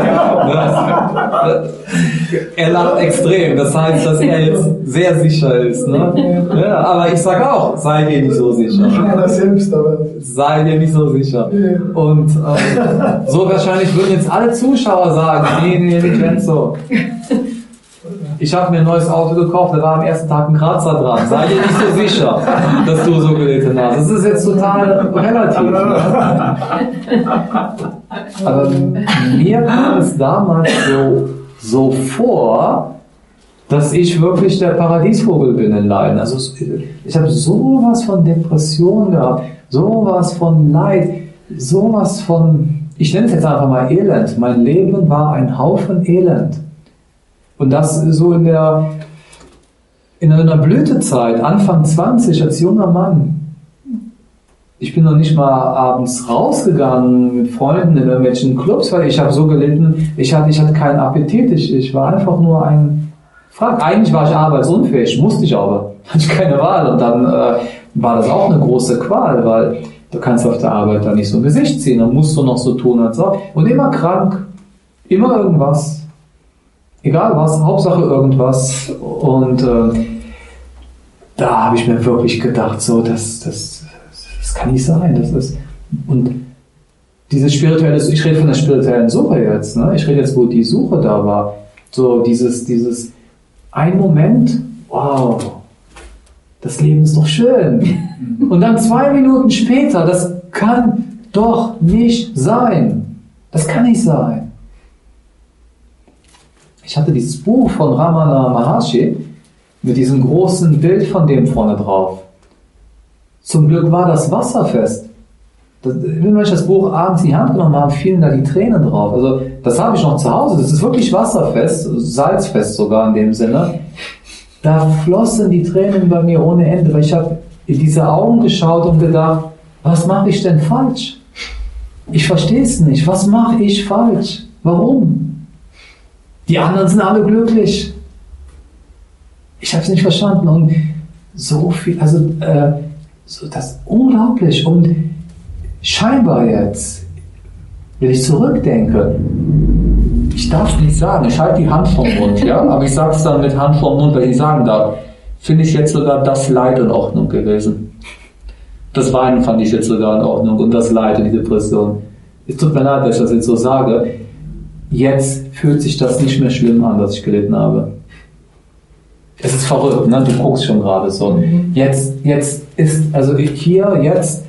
das, er lacht extrem. Das heißt, dass er jetzt sehr sicher ist. Ne? Ja, aber ich sage auch, sei dir nicht so sicher. Selbst, aber sei dir nicht so sicher. Und ähm, so wahrscheinlich würden jetzt alle Zuschauer sagen, nee, nee, nicht ganz so. Ich habe mir ein neues Auto gekauft, da war am ersten Tag ein Kratzer dran. Sei dir nicht so sicher, dass du so gelitten hast. Das ist jetzt total relativ. Ne? Aber mir kam es damals so, so vor, dass ich wirklich der Paradiesvogel bin in Leiden. Also ich habe sowas von Depression gehabt, sowas von Leid, sowas von, ich nenne es jetzt einfach mal Elend. Mein Leben war ein Haufen Elend. Und das so in der in einer Blütezeit, Anfang zwanzig, als junger Mann. Ich bin noch nicht mal abends rausgegangen mit Freunden in irgendwelchen Clubs, weil ich habe so gelitten, ich hatte, ich hatte keinen Appetit, ich, ich war einfach nur ein Frag. Eigentlich war ich arbeitsunfähig, musste ich aber, hatte ich keine Wahl. Und dann äh, war das auch eine große Qual, weil du kannst auf der Arbeit da nicht so ein Gesicht ziehen, dann musst du noch so tun als auch. Und immer krank, immer irgendwas. Egal was, Hauptsache irgendwas. Und äh, da habe ich mir wirklich gedacht, so, das, das, das kann nicht sein. Das ist, und diese spirituelle, ich rede von der spirituellen Suche jetzt, ne? Ich rede jetzt, wo die Suche da war. So dieses, dieses, ein Moment, wow, das Leben ist doch schön. Und dann zwei Minuten später, das kann doch nicht sein. Das kann nicht sein. Ich hatte dieses Buch von Ramana Maharshi mit diesem großen Bild von dem vorne drauf. Zum Glück war das wasserfest. Das, wenn ich das Buch abends in die Hand genommen habe, fielen da die Tränen drauf. Also das habe ich noch zu Hause. Das ist wirklich wasserfest, salzfest sogar in dem Sinne. Da flossen die Tränen bei mir ohne Ende, weil ich habe in diese Augen geschaut und gedacht, was mache ich denn falsch? Ich verstehe es nicht. Was mache ich falsch? Warum? Die anderen sind alle glücklich. Ich habe es nicht verstanden. Und so viel, also äh, so, das ist unglaublich. Und scheinbar jetzt, wenn ich zurückdenke, ich darf nicht sagen, ich halte die Hand vom Mund, ja, aber ich sage es dann mit Hand vom Mund, weil ich sagen darf, finde ich jetzt sogar das Leid in Ordnung gewesen. Das Weinen fand ich jetzt sogar in Ordnung und das Leid und die Depression. Es tut mir leid, dass ich das jetzt so sage. Jetzt fühlt sich das nicht mehr schlimm an, dass ich gelitten habe. Es ist verrückt, ne? Du guckst schon gerade so. Jetzt, jetzt ist, also hier, jetzt,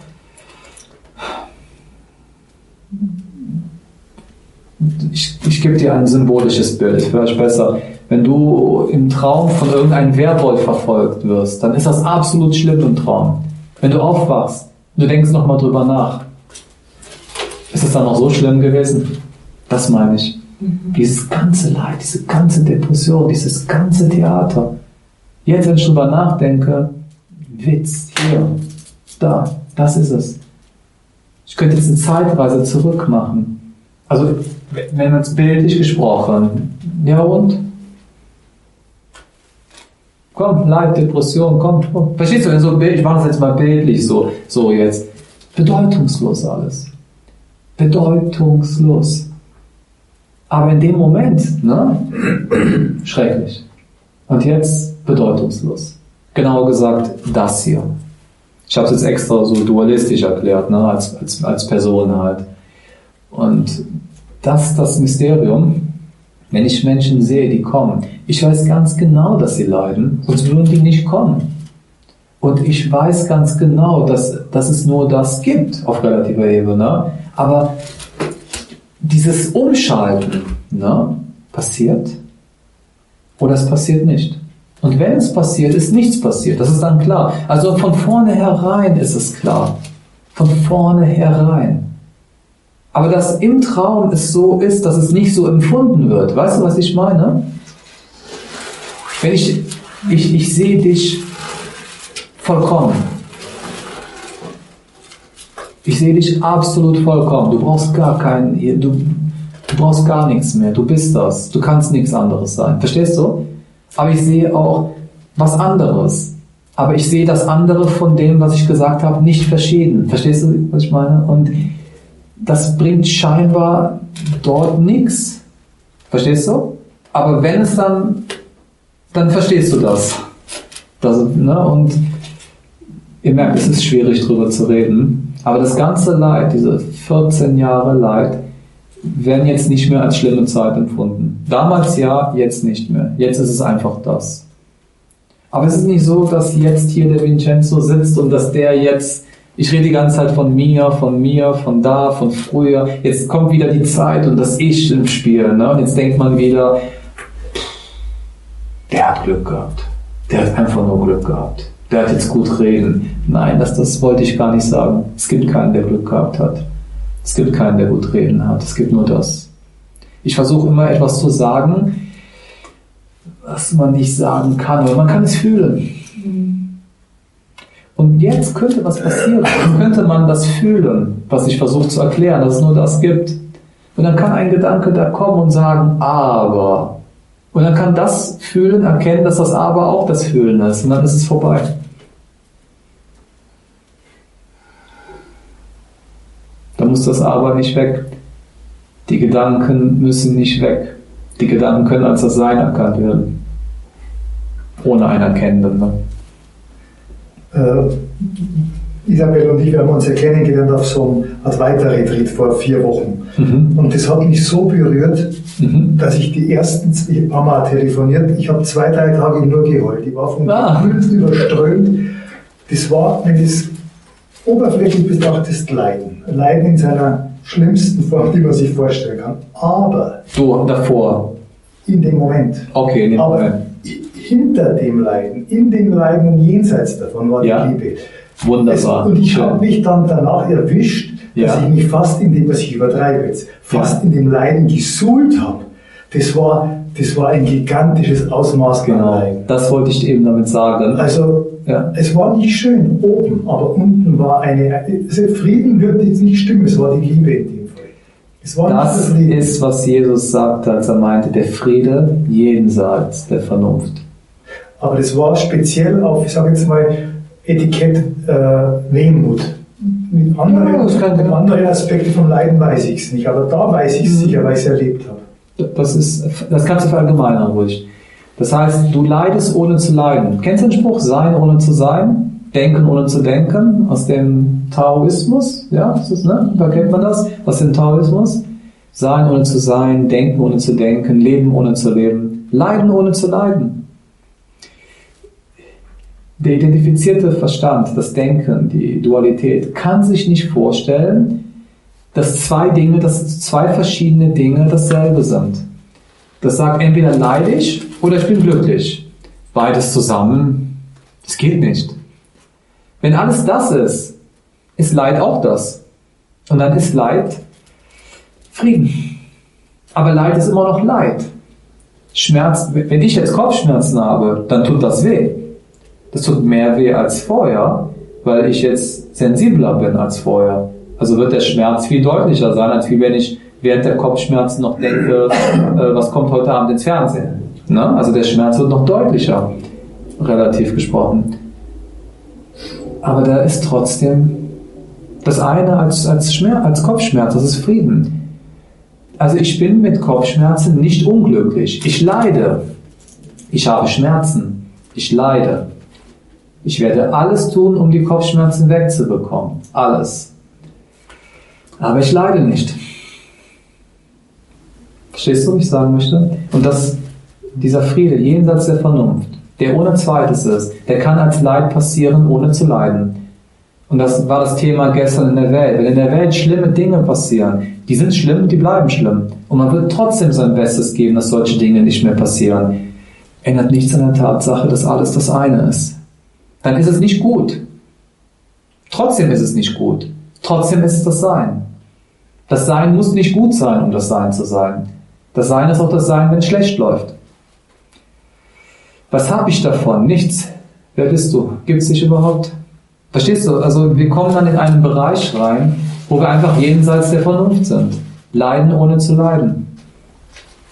ich, ich gebe dir ein symbolisches Bild, vielleicht besser. Wenn du im Traum von irgendeinem Werwolf verfolgt wirst, dann ist das absolut schlimm im Traum. Wenn du aufwachst, du denkst nochmal drüber nach. Ist es dann auch so schlimm gewesen? Das meine ich. Mhm. Dieses ganze Leid, diese ganze Depression, dieses ganze Theater. Jetzt, wenn ich drüber nachdenke, Witz, hier, da, das ist es. Ich könnte jetzt eine Zeitreise zurück machen. Also, wenn man es bildlich gesprochen, ja und? Komm, Leid, Depression, komm, komm. Verstehst du, so, ich mache das jetzt mal bildlich so, so jetzt. Bedeutungslos alles. Bedeutungslos. Aber in dem Moment, ne, schrecklich. Und jetzt bedeutungslos. Genauer gesagt, das hier. Ich habe es jetzt extra so dualistisch erklärt, ne, als, als, als Person halt. Und das ist das Mysterium, wenn ich Menschen sehe, die kommen. Ich weiß ganz genau, dass sie leiden, sonst würden die nicht kommen. Und ich weiß ganz genau, dass, dass es nur das gibt auf relativer Ebene. Aber dieses Umschalten, ne, passiert oder es passiert nicht. Und wenn es passiert, ist nichts passiert. Das ist dann klar. Also von vornherein ist es klar. Von vornherein. Aber dass im Traum es so ist, dass es nicht so empfunden wird. Weißt du, was ich meine? Wenn ich, ich, ich sehe dich vollkommen. Ich sehe dich absolut vollkommen. Du brauchst gar keinen, du, du brauchst gar nichts mehr. Du bist das. Du kannst nichts anderes sein. Verstehst du? Aber ich sehe auch was anderes. aber ich sehe das andere von dem, was ich gesagt habe, nicht verschieden. Verstehst du, was ich meine? Und das bringt scheinbar dort nichts. Verstehst du? Aber wenn es dann, dann verstehst du das. das ne? Und ihr merkt, es ist schwierig drüber zu reden. Aber das ganze Leid, diese vierzehn Jahre Leid, werden jetzt nicht mehr als schlimme Zeit empfunden. Damals ja, jetzt nicht mehr. Jetzt ist es einfach das. Aber es ist nicht so, dass jetzt hier der Vincenzo sitzt und dass der jetzt, ich rede die ganze Zeit von mir, von mir, von da, von früher. Jetzt kommt wieder die Zeit und das Ich im Spiel. Ne? Und jetzt denkt man wieder, der hat Glück gehabt. Der hat einfach nur Glück gehabt. Der hat jetzt gut reden. Nein, das, das wollte ich gar nicht sagen. Es gibt keinen, der Glück gehabt hat. Es gibt keinen, der gut reden hat. Es gibt nur das. Ich versuche immer etwas zu sagen, was man nicht sagen kann, aber man kann es fühlen. Und jetzt könnte was passieren. Jetzt könnte man das fühlen, was ich versuche zu erklären, dass es nur das gibt. Und dann kann ein Gedanke da kommen und sagen, aber. Und dann kann das Fühlen erkennen, dass das aber auch das Fühlen ist. Und dann ist es vorbei. Da muss das aber nicht weg. Die Gedanken müssen nicht weg. Die Gedanken können als das Sein erkannt werden. Ohne ein Erkennen. Ne? Äh, Isabel und ich, wir haben uns ja kennengelernt auf so einem Advaita-Retreat vor vier Wochen. Mhm. Und das hat mich so berührt, mhm. dass ich die ersten, ich habe ein paar Mal telefoniert, ich habe zwei, drei Tage nur geheult. Ich war von ah. Gefühlen überströmt. Das war, wenn das oberflächlich betrachtet, Leiden. Leiden in seiner schlimmsten Form, die man sich vorstellen kann. Aber... Du, davor? In dem Moment. Okay, in dem Aber Moment. Hinter dem Leiden, in dem Leiden und jenseits davon war ja. die Liebe. Wunderbar. Es, und ich habe mich dann danach erwischt, ja. dass ich mich fast in dem, was ich übertreibe jetzt, fast ja. in dem Leiden gesuhlt habe. Das war, das war ein gigantisches Ausmaß genau. an Leiden. Das wollte ich eben damit sagen. Also, ja. es war nicht schön oben, aber unten war eine, also Frieden würde jetzt nicht stimmen, es war die Liebe in dem Fall. Es war das nicht das ist, was Jesus sagte, als er meinte, der Friede jenseits der Vernunft. Aber das war speziell auf, ich sage jetzt mal, Etikett äh, Wehmut. Mit anderen, ja, mit anderen Aspekten vom Leiden weiß ich es nicht, aber da weiß ich es mhm. sicher, weil ich es erlebt habe. Das, ist, das kannst du verallgemeinern ruhig. Das heißt, du leidest ohne zu leiden. Kennst du den Spruch, sein ohne zu sein? Denken ohne zu denken? Aus dem Taoismus? Ja, das ist, ne? Da kennt man das. Aus dem Taoismus? Sein ohne zu sein, denken ohne zu denken, leben ohne zu leben, leiden ohne zu leiden. Der identifizierte Verstand, das Denken, die Dualität, kann sich nicht vorstellen, dass zwei Dinge, dass zwei verschiedene Dinge dasselbe sind. Das sagt, entweder leide ich oder ich bin glücklich. Beides zusammen, das geht nicht. Wenn alles das ist, ist Leid auch das. Und dann ist Leid Frieden. Aber Leid ist immer noch Leid. Schmerz, wenn ich jetzt Kopfschmerzen habe, dann tut das weh. Das tut mehr weh als vorher, weil ich jetzt sensibler bin als vorher. Also wird der Schmerz viel deutlicher sein, als wie wenn ich während der Kopfschmerzen noch denke, äh, was kommt heute Abend ins Fernsehen. Ne? Also der Schmerz wird noch deutlicher, relativ gesprochen. Aber da ist trotzdem das eine als, als, Schmerz, als Kopfschmerz, das ist Frieden. Also ich bin mit Kopfschmerzen nicht unglücklich. Ich leide. Ich habe Schmerzen. Ich leide. Ich werde alles tun, um die Kopfschmerzen wegzubekommen. Alles. Aber ich leide nicht. Verstehst du, was ich sagen möchte? Und das, dieser Friede jenseits der Vernunft, der ohne Zweites ist, der kann als Leid passieren, ohne zu leiden. Und das war das Thema gestern in der Welt. Wenn in der Welt schlimme Dinge passieren, die sind schlimm und die bleiben schlimm. Und man wird trotzdem sein Bestes geben, dass solche Dinge nicht mehr passieren. Ändert nichts an der Tatsache, dass alles das eine ist. Dann ist es nicht gut. Trotzdem ist es nicht gut. Trotzdem ist es das Sein. Das Sein muss nicht gut sein, um das Sein zu sein. Das Sein ist auch das Sein, wenn es schlecht läuft. Was habe ich davon? Nichts. Wer bist du? Gibt es dich überhaupt? Verstehst du? Also wir kommen dann in einen Bereich rein, wo wir einfach jenseits der Vernunft sind. Leiden ohne zu leiden.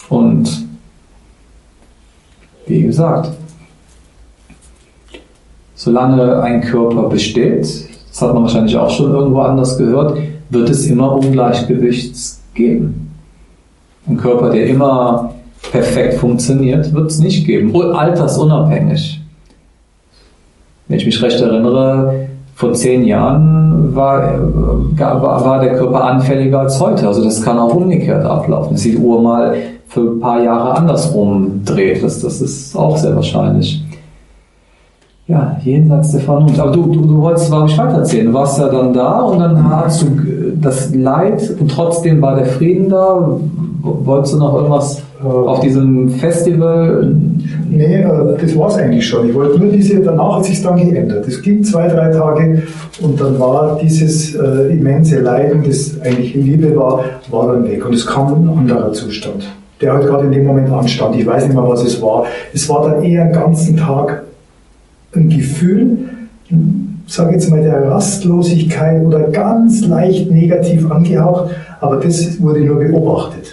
Und wie gesagt, solange ein Körper besteht, das hat man wahrscheinlich auch schon irgendwo anders gehört, wird es immer Ungleichgewicht geben. Ein Körper, der immer perfekt funktioniert, wird es nicht geben. Altersunabhängig. Wenn ich mich recht erinnere, vor zehn Jahren war, war, war der Körper anfälliger als heute. Also das kann auch umgekehrt ablaufen. Dass die Uhr mal für ein paar Jahre andersrum dreht. Das, das ist auch sehr wahrscheinlich. Ja, jenseits der Vernunft. Aber du, du, du wolltest, glaube ich, weitererzählen. Du warst ja dann da und dann hast du das Leid und trotzdem war der Frieden da. Wolltest du noch irgendwas auf diesem Festival? Nee, das war es eigentlich schon. Ich wollte nur diese, danach hat sich dann geändert. Es ging zwei, drei Tage und dann war dieses äh, immense Leiden, das eigentlich Liebe war, war dann weg. Und es kam ein anderer Zustand, der halt gerade in dem Moment anstand. Ich weiß nicht mehr, was es war. Es war dann eher einen ganzen Tag ein Gefühl, sage jetzt mal, der Rastlosigkeit oder ganz leicht negativ angehaucht, aber das wurde nur beobachtet.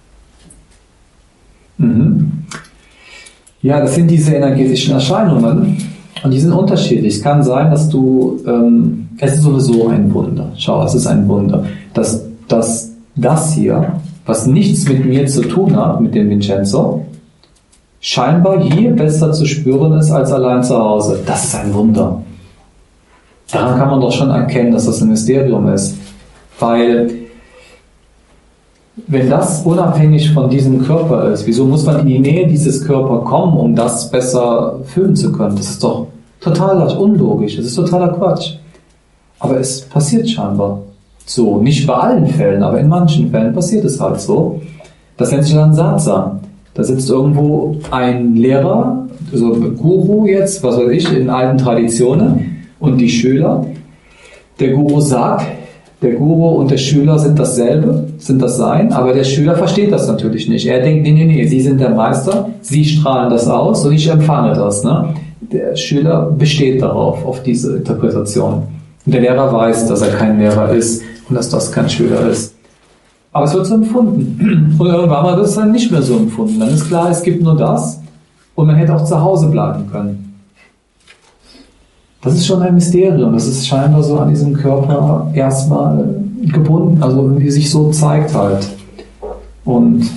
Mhm. Ja, das sind diese energetischen Erscheinungen und die sind unterschiedlich. Es kann sein, dass du, ähm, es ist sowieso ein Wunder, schau, es ist ein Wunder, dass, dass das hier, was nichts mit mir zu tun hat, mit dem Vincenzo, scheinbar hier besser zu spüren ist als allein zu Hause. Das ist ein Wunder. Daran kann man doch schon erkennen, dass das ein Mysterium ist. Weil, wenn das unabhängig von diesem Körper ist, wieso muss man in die Nähe dieses Körpers kommen, um das besser fühlen zu können? Das ist doch total unlogisch, das ist totaler Quatsch. Aber es passiert scheinbar so. Nicht bei allen Fällen, aber in manchen Fällen passiert es halt so. Das nennt sich dann Satsang. Da sitzt irgendwo ein Lehrer, also Guru jetzt, was weiß ich, in alten Traditionen und die Schüler. Der Guru sagt, der Guru und der Schüler sind dasselbe, sind das Sein, aber der Schüler versteht das natürlich nicht. Er denkt, nee, nee, nee, Sie sind der Meister, Sie strahlen das aus und ich empfange das. Ne? Der Schüler besteht darauf, auf diese Interpretation. Und der Lehrer weiß, dass er kein Lehrer ist und dass das kein Schüler ist. Aber es wird so empfunden. Und irgendwann mal wird es dann nicht mehr so empfunden. Dann ist klar, es gibt nur das und man hätte auch zu Hause bleiben können. Das ist schon ein Mysterium. Das ist scheinbar so an diesem Körper erstmal gebunden, also wie sich so zeigt halt. Und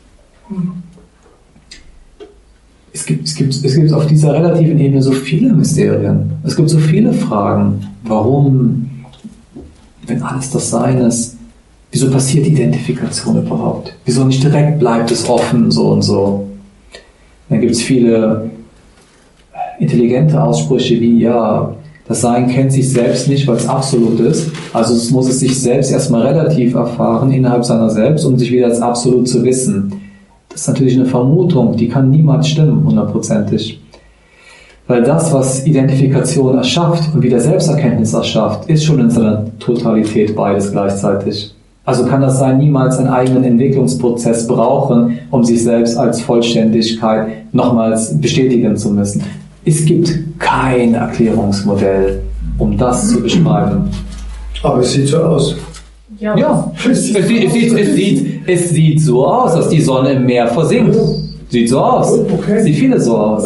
es gibt, es gibt, es gibt auf dieser relativen Ebene so viele Mysterien. Es gibt so viele Fragen. Warum, wenn alles das Sein ist, wieso passiert Identifikation überhaupt? Wieso nicht direkt bleibt es offen, so und so? Dann gibt es viele intelligente Aussprüche wie, ja, das Sein kennt sich selbst nicht, weil es absolut ist. Also es muss es sich selbst erstmal relativ erfahren innerhalb seiner selbst, um sich wieder als absolut zu wissen. Das ist natürlich eine Vermutung, die kann niemals stimmen, hundertprozentig. Weil das, was Identifikation erschafft und wieder Selbsterkenntnis erschafft, ist schon in seiner Totalität beides gleichzeitig. Also kann das Sein niemals einen eigenen Entwicklungsprozess brauchen, um sich selbst als Vollständigkeit nochmals bestätigen zu müssen. Es gibt kein Erklärungsmodell, um das zu beschreiben. Aber es sieht so aus. Ja, ja. Es, sieht, es, sieht, es, sieht, es sieht so aus, dass die Sonne im Meer versinkt. Sieht so aus. Okay. Sieht viele so aus.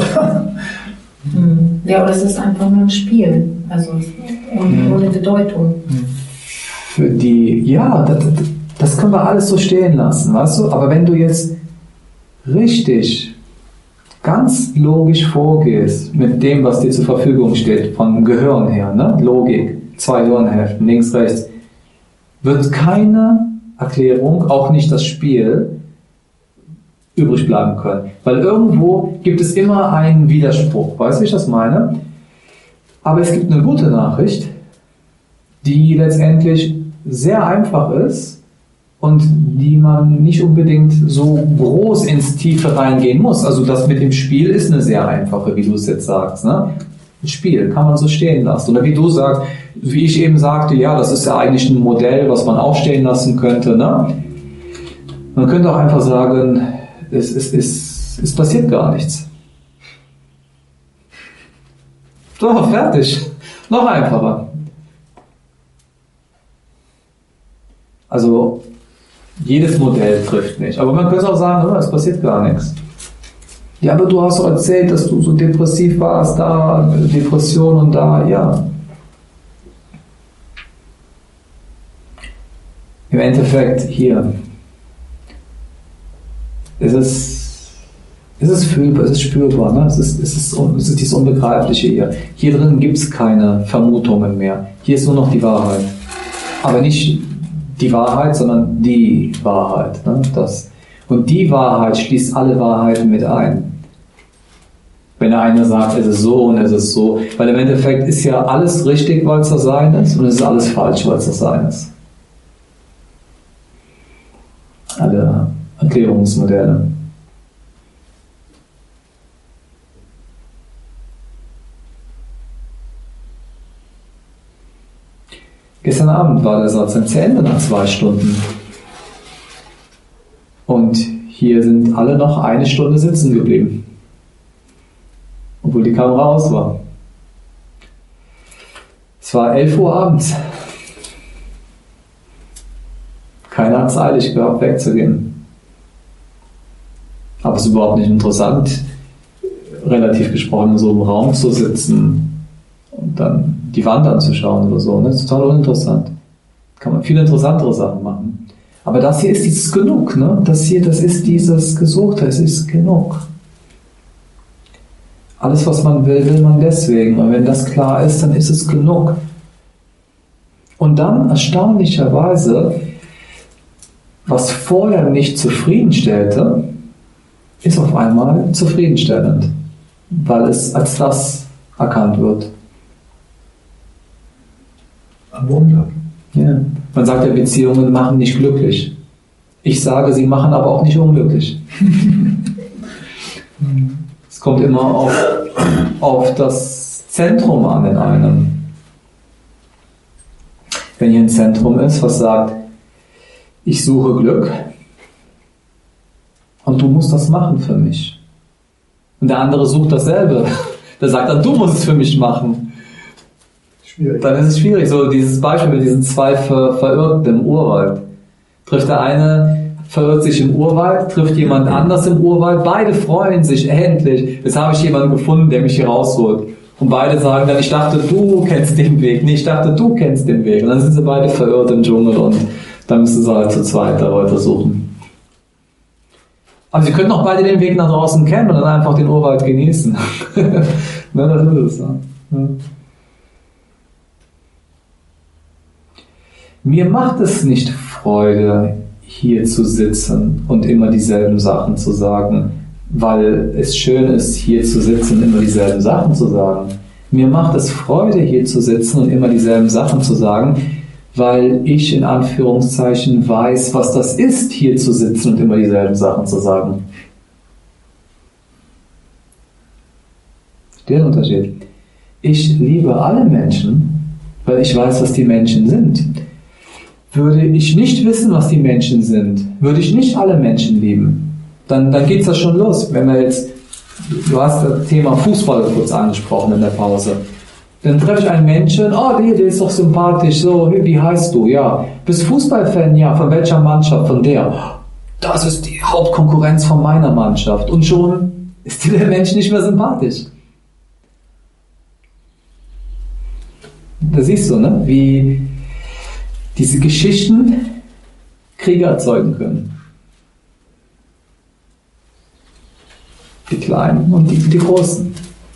Ja, aber es ist einfach nur ein Spiel. Also ohne, ohne Bedeutung. Für die, ja, das, das können wir alles so stehen lassen, weißt du? Aber wenn du jetzt richtig ganz logisch vorgehst mit dem, was dir zur Verfügung steht, vom Gehirn her, ne? Logik, zwei Hirnhälften, links, rechts, wird keine Erklärung, auch nicht das Spiel, übrig bleiben können. Weil irgendwo gibt es immer einen Widerspruch, weißt du, wie ich das meine? Aber es gibt eine gute Nachricht, die letztendlich sehr einfach ist und die man nicht unbedingt so groß ins Tiefe reingehen muss. Also das mit dem Spiel ist eine sehr einfache, wie du es jetzt sagst. Ne? Ein Spiel kann man so stehen lassen. Oder wie du sagst, wie ich eben sagte, ja, das ist ja eigentlich ein Modell, was man auch stehen lassen könnte. Ne? Man könnte auch einfach sagen, es, es, es, es passiert gar nichts. So, fertig. Noch einfacher. Also jedes Modell trifft nicht. Aber man könnte auch sagen, oh, es passiert gar nichts. Ja, aber du hast doch erzählt, dass du so depressiv warst, da, Depression und da, ja. Im Endeffekt hier. Es ist, es ist fühlbar, es ist spürbar, ne? es, ist, es, ist, es ist dieses Unbegreifliche hier. Hier drin gibt es keine Vermutungen mehr. Hier ist nur noch die Wahrheit. Aber nicht die Wahrheit, sondern die Wahrheit. Ne? Das. Und die Wahrheit schließt alle Wahrheiten mit ein. Wenn der eine sagt, es ist so und es ist so. Weil im Endeffekt ist ja alles richtig, weil es das Sein ist, und es ist alles falsch, weil es das Sein ist. Alle Erklärungsmodelle. Gestern Abend war der Satz zu Ende nach zwei Stunden. Und hier sind alle noch eine Stunde sitzen geblieben. Obwohl die Kamera aus war. Es war elf Uhr abends. Keiner hat es eilig gehabt, wegzugehen. Aber es ist überhaupt nicht interessant, relativ gesprochen in so einem Raum zu sitzen und dann die Wand anzuschauen oder so. Das ist total uninteressant. Kann man viele interessantere Sachen machen. Aber das hier ist dieses Genug. Ne? Das hier, das ist dieses Gesuchte. Es ist genug. Alles, was man will, will man deswegen. Und wenn das klar ist, dann ist es genug. Und dann, erstaunlicherweise, was vorher nicht zufriedenstellte, ist auf einmal zufriedenstellend, weil es als das erkannt wird. Ein Wunder. Ja. Man sagt ja, Beziehungen machen nicht glücklich. Ich sage, sie machen aber auch nicht unglücklich. Es kommt immer auf, auf das Zentrum an in einem. Wenn hier ein Zentrum ist, was sagt, ich suche Glück und du musst das machen für mich. Und der andere sucht dasselbe. Der sagt dann, du musst es für mich machen. Schwierig. Dann ist es schwierig. So dieses Beispiel mit diesen zwei Ver- Verirrten im Urwald. Trifft der eine, verirrt sich im Urwald, trifft jemand anders im Urwald. Beide freuen sich, endlich. Jetzt habe ich jemanden gefunden, der mich hier rausholt. Und beide sagen dann, ich dachte, du kennst den Weg. Nee, ich dachte, du kennst den Weg. Und dann sind sie beide verirrt im Dschungel und dann müssen sie halt zu zweit da weiter suchen. Aber sie können auch beide den Weg nach draußen kennen und dann einfach den Urwald genießen. Ne, das ist es. Ja. Mir macht es nicht Freude, hier zu sitzen und immer dieselben Sachen zu sagen, weil es schön ist, hier zu sitzen und immer dieselben Sachen zu sagen. Mir macht es Freude, hier zu sitzen und immer dieselben Sachen zu sagen, weil ich in Anführungszeichen weiß, was das ist, hier zu sitzen und immer dieselben Sachen zu sagen. Der Unterschied. Ich liebe alle Menschen, weil ich weiß, was die Menschen sind. Würde ich nicht wissen, was die Menschen sind, würde ich nicht alle Menschen lieben. Dann, dann geht es ja schon los. Wenn wir jetzt, du hast das Thema Fußball kurz angesprochen in der Pause. Dann treffe ich einen Menschen, oh, der, der ist doch sympathisch, so, wie heißt du? Ja. Bist Fußballfan? Ja. Von welcher Mannschaft? Von der. Das ist die Hauptkonkurrenz von meiner Mannschaft. Und schon ist dir der Mensch nicht mehr sympathisch. Da siehst du, ne? Wie diese Geschichten Kriege erzeugen können. Die Kleinen und die, die Großen.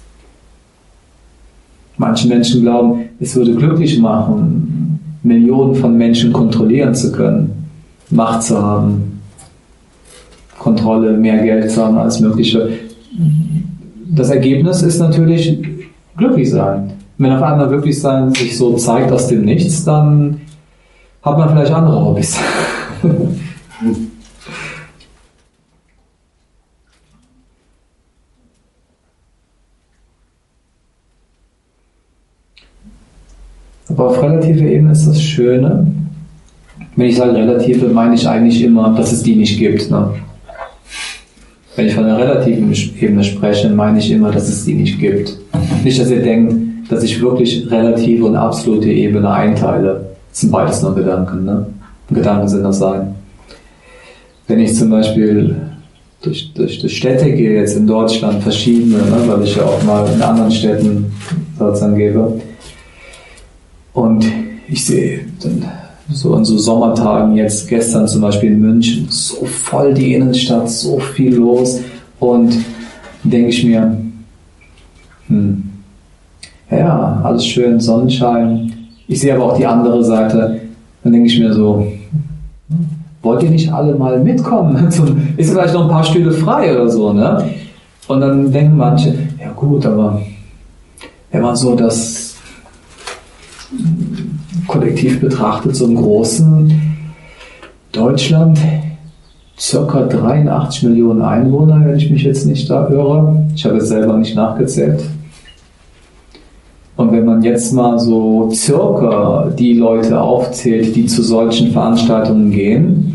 Manche Menschen glauben, es würde glücklich machen, Millionen von Menschen kontrollieren zu können, Macht zu haben, Kontrolle, mehr Geld zu haben als mögliche. Das Ergebnis ist natürlich glücklich sein. Wenn auf einmal glücklich sein sich so zeigt aus dem Nichts, dann hat man vielleicht andere Hobbys. Aber auf relativer Ebene ist das Schöne. Wenn ich sage relative, meine ich eigentlich immer, dass es die nicht gibt. Ne? Wenn ich von einer relativen Ebene spreche, meine ich immer, dass es die nicht gibt. Nicht, dass ihr denkt, dass ich wirklich relative und absolute Ebene einteile. Das sind beides nur Gedanken. Ne? Gedanken sind das Sein. Wenn ich zum Beispiel durch, durch, durch Städte gehe, jetzt in Deutschland, verschiedene, ne, weil ich ja auch mal in anderen Städten sozusagen gebe. Und ich sehe dann so an so Sommertagen, jetzt gestern zum Beispiel in München, so voll die Innenstadt, so viel los. Und denke ich mir, hm, ja, alles schön, Sonnenschein. Ich sehe aber auch die andere Seite. Dann denke ich mir so, wollt ihr nicht alle mal mitkommen? Ist vielleicht noch ein paar Stühle frei oder so, ne? Und dann denken manche, ja gut, aber wenn man so das kollektiv betrachtet, so im großen Deutschland, circa dreiundachtzig Millionen Einwohner, wenn ich mich jetzt nicht da irre. Ich habe es selber nicht nachgezählt. Und wenn man jetzt mal so circa die Leute aufzählt, die zu solchen Veranstaltungen gehen,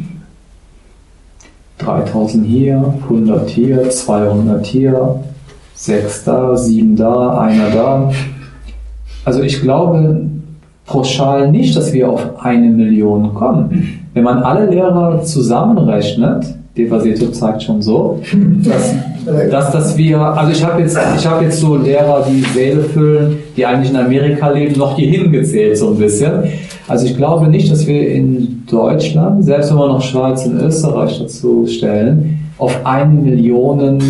dreitausend hier, hundert hier, zweihundert hier, sechs da, sieben da, einer da. Also ich glaube pauschal nicht, dass wir auf eine Million kommen. Wenn man alle Lehrer zusammenrechnet, Devaseto zeigt schon so, dass, dass, dass wir, also ich habe jetzt, ich habe jetzt so Lehrer, die Säle füllen, die eigentlich in Amerika leben, noch hier hingezählt so ein bisschen. Also ich glaube nicht, dass wir in Deutschland, selbst wenn wir noch Schweiz und Österreich dazu stellen, auf eine Million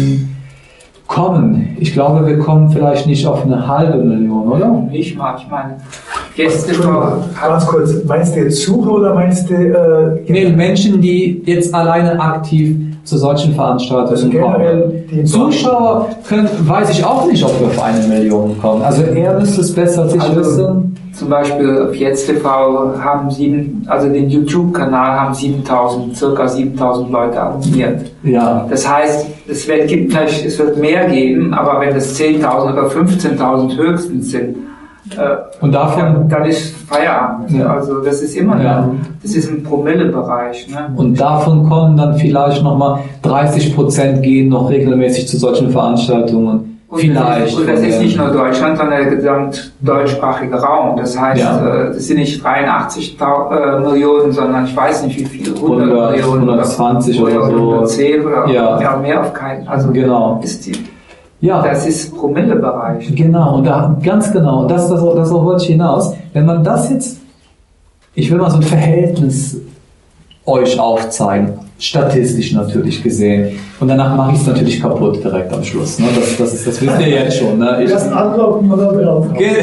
kommen. Ich glaube, wir kommen vielleicht nicht auf eine halbe Million, oder? Nicht mal, ich meine, Gäste ganz kurz, meinst du jetzt Besucher oder meinst du... Äh, nee, Menschen, die jetzt alleine aktiv zu solchen Veranstaltungen kommen. Zuschauer können, weiß ich auch nicht, ob wir auf eine Million kommen. Also er müsste es besser sich also, wissen. Zum Beispiel auf Jetzt T V haben sieben, also den YouTube-Kanal haben siebentausend, circa siebentausend Leute abonniert. Ja. Das heißt, es wird, gibt vielleicht, es wird mehr geben, aber wenn es zehntausend oder fünfzehntausend höchstens sind, äh, und davon, dann, dann ist Feierabend. Ja. Also das ist immer ja. noch, das ist ein Promillebereich. Ne? Und davon kommen dann vielleicht nochmal dreißig Prozent gehen noch regelmäßig zu solchen Veranstaltungen. Und Vielleicht. Das ist, und das ist nicht nur Deutschland, sondern der gesamt deutschsprachige Raum. Das heißt, ja. das sind nicht dreiundachtzig Millionen, sondern ich weiß nicht wie viele, hundert, hundert Millionen hundertzwanzig oder, oder so. hundertzehn oder ja. ja, mehr auf keinen. Also genau. ist die, ja. das ist Promillebereich. Genau, und da, ganz genau, und das, das, das auch wollte ich hinaus. Wenn man das jetzt, ich will mal so ein Verhältnis euch aufzeigen, statistisch natürlich gesehen. Und danach mache ich es natürlich kaputt direkt am Schluss. Ne? Das, das, ist, das wisst ihr jetzt schon. Ne? Ich, Erst anlaufen oder drauf.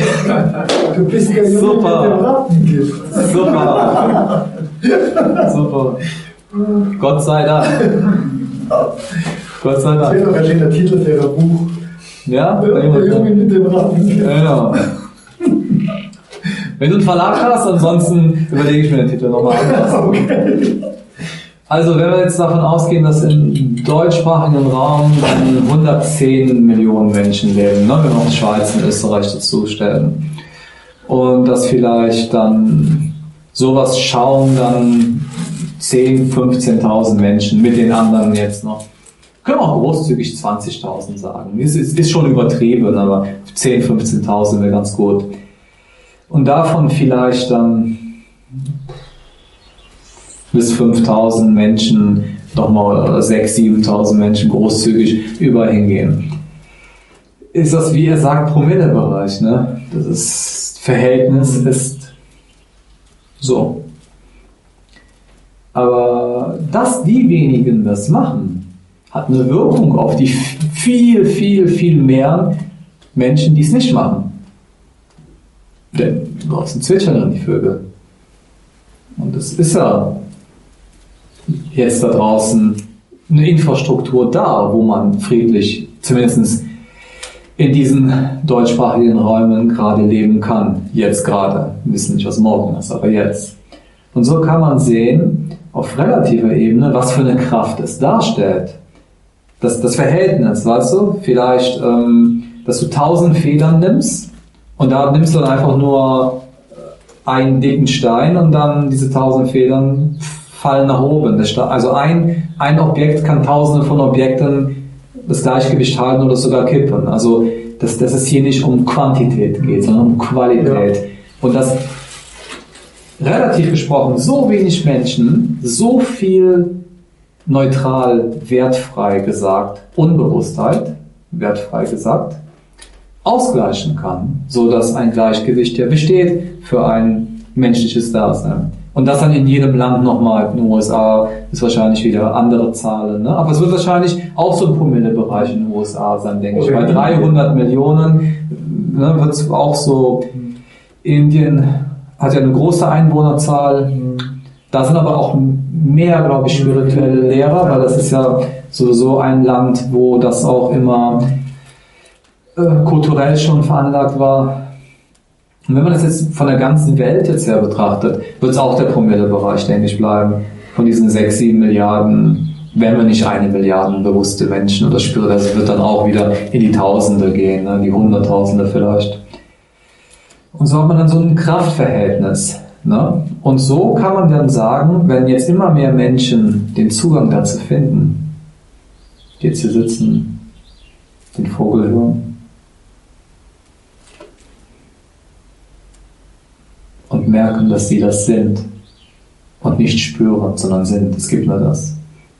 Du bist ja jemand mit dem Rattengift. Super. Super. Gott sei Dank. Gott sei Dank. Das wäre doch wahrscheinlich der Titel für ein Buch. Ja? Der Junge mit dem Rattengift. Genau. Wenn du einen Verlag hast, ansonsten überlege ich mir den Titel nochmal anders. Okay. Also wenn wir jetzt davon ausgehen, dass im deutschsprachigen Raum dann hundertzehn Millionen Menschen leben, ne, wenn wir uns Schweiz und Österreich dazu stellen, und dass vielleicht dann sowas schauen dann zehntausend, fünfzehntausend Menschen mit den anderen jetzt noch. Können wir auch großzügig zwanzigtausend sagen. Ist, ist, ist schon übertrieben, aber zehntausend, fünfzehntausend wäre ganz gut. Und davon vielleicht dann bis fünftausend Menschen, nochmal sechstausend, siebentausend Menschen großzügig überall hingehen. Ist das, wie ihr sagt, Promillebereich, ne? Das ist, Verhältnis ist so. Aber dass die wenigen das machen, hat eine Wirkung auf die viel, viel, viel mehr Menschen, die es nicht machen. Denn draußen zwitschern dann die Vögel. Und es ist ja jetzt da draußen eine Infrastruktur da, wo man friedlich, zumindest in diesen deutschsprachigen Räumen gerade leben kann. Jetzt gerade. Wir wissen nicht, was morgen ist, aber jetzt. Und so kann man sehen, auf relativer Ebene, was für eine Kraft es darstellt. Das, das Verhältnis, weißt du? Vielleicht, ähm, dass du tausend Federn nimmst und da nimmst du dann einfach nur einen dicken Stein und dann diese tausend Federn fallen nach oben. Also ein, ein Objekt kann tausende von Objekten das Gleichgewicht halten oder sogar kippen. Also dass, dass es hier nicht um Quantität geht, sondern um Qualität. Ja. Und dass relativ gesprochen so wenig Menschen so viel neutral, wertfrei gesagt, Unbewusstheit, wertfrei gesagt, ausgleichen kann, so dass ein Gleichgewicht ja besteht für ein menschliches Dasein. Und das dann in jedem Land nochmal, in den U S A ist wahrscheinlich wieder andere Zahlen, ne? Aber es wird wahrscheinlich auch so ein Promillebereich in den U S A sein, denke ich. Bei dreihundert Millionen ne, wird es auch so. Indien hat ja eine große Einwohnerzahl. Da sind aber auch mehr, glaube ich, spirituelle Lehrer, weil das ist ja sowieso ein Land, wo das auch immer äh, kulturell schon veranlagt war. Und wenn man das jetzt von der ganzen Welt jetzt her betrachtet, wird es auch der Promillebereich, denke ich, bleiben. Von diesen sechs, sieben Milliarden, wenn wir nicht eine Milliarde bewusste Menschen oder spüren, das wird dann auch wieder in die Tausende gehen, ne? Die Hunderttausende vielleicht. Und so hat man dann so ein Kraftverhältnis. Ne? Und so kann man dann sagen, wenn jetzt immer mehr Menschen den Zugang dazu finden, die jetzt hier sitzen, den Vogel hören und merken, dass sie das sind und nicht spüren, sondern sind, es gibt nur das,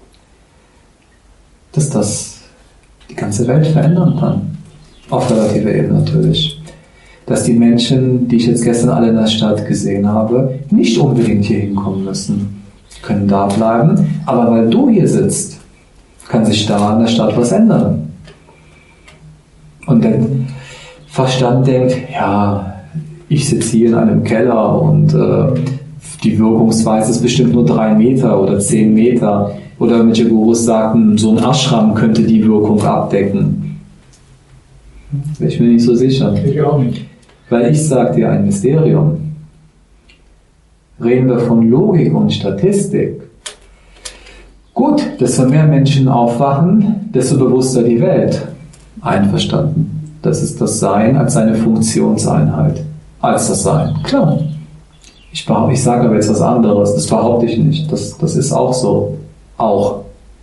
dass das die ganze Welt verändern kann. Auf relativer Ebene natürlich. Dass die Menschen, die ich jetzt gestern alle in der Stadt gesehen habe, nicht unbedingt hier hinkommen müssen. Die können da bleiben, aber weil du hier sitzt, kann sich da in der Stadt was ändern. Und der Verstand denkt, ja, ich sitze hier in einem Keller und äh, die Wirkungsweise ist bestimmt nur drei Meter oder zehn Meter. Oder manche Gurus sagten, so ein Ashram könnte die Wirkung abdecken. Bin ich mir nicht so sicher. Ich auch nicht. Weil ich sage dir ein Mysterium. Reden wir von Logik und Statistik. Gut, desto mehr Menschen aufwachen, desto bewusster die Welt. Einverstanden. Das ist das Sein als eine Funktionseinheit. Als das Sein. Klar. Ich, behaupte, ich sage aber jetzt was anderes. Das behaupte ich nicht. Das, das ist auch so. Auch.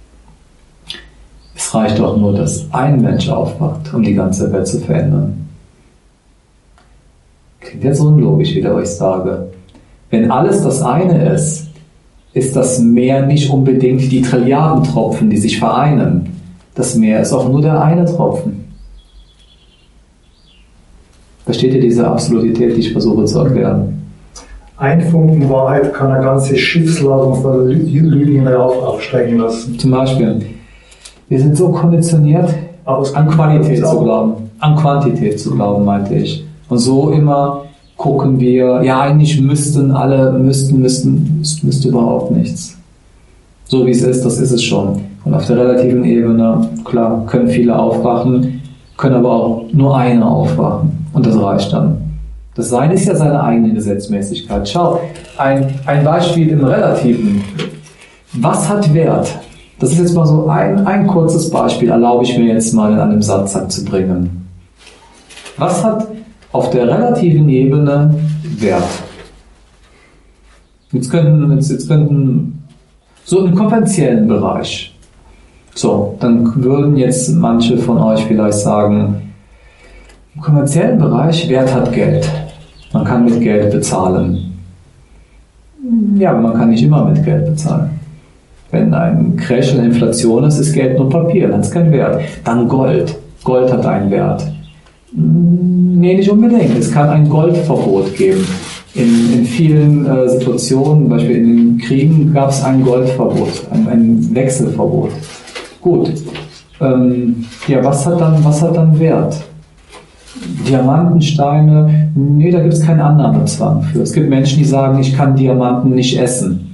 Es reicht doch nur, dass ein Mensch aufwacht, um die ganze Welt zu verändern. Klingt jetzt unlogisch, wie ich euch sage. Wenn alles das eine ist, ist das Meer nicht unbedingt die Trilliarden Tropfen, die sich vereinen. Das Meer ist auch nur der eine Tropfen. Versteht ihr diese Absolutität, die ich versuche zu erklären? Ein Funken Wahrheit kann eine ganze Schiffsladung von Lügen aufsteigen lassen. Zum Beispiel, wir sind so konditioniert, an Qualität zu glauben. An Quantität zu glauben, meinte ich. Und so immer gucken wir, ja, eigentlich müssten alle, müssten, müssten, es müsste überhaupt nichts. So wie es ist, das ist es schon. Und auf der relativen Ebene, klar, können viele aufwachen, können aber auch nur einer aufwachen. Und das reicht dann. Das Sein ist ja seine eigene Gesetzmäßigkeit. Schau, ein, ein Beispiel im Relativen. Was hat Wert? Das ist jetzt mal so ein, ein kurzes Beispiel, erlaube ich mir jetzt mal in einem Satz anzubringen. Was hat auf der relativen Ebene Wert? Jetzt könnten, jetzt, jetzt könnten, so im kommerziellen Bereich, so, dann würden jetzt manche von euch vielleicht sagen, im kommerziellen Bereich, Wert hat Geld. Man kann mit Geld bezahlen. Ja, aber man kann nicht immer mit Geld bezahlen. Wenn ein Crash oder Inflation ist, ist Geld nur Papier, dann hat es keinen Wert. Dann Gold. Gold hat einen Wert. Nee, nicht unbedingt. Es kann ein Goldverbot geben. In, in vielen äh, Situationen, zum Beispiel in den Kriegen, gab es ein Goldverbot, ein, ein Wechselverbot. Gut. Ähm, ja, was hat dann, was hat dann Wert? Diamanten, Steine, nee, da gibt es keinen Annahmezwang für. Es gibt Menschen, die sagen, ich kann Diamanten nicht essen.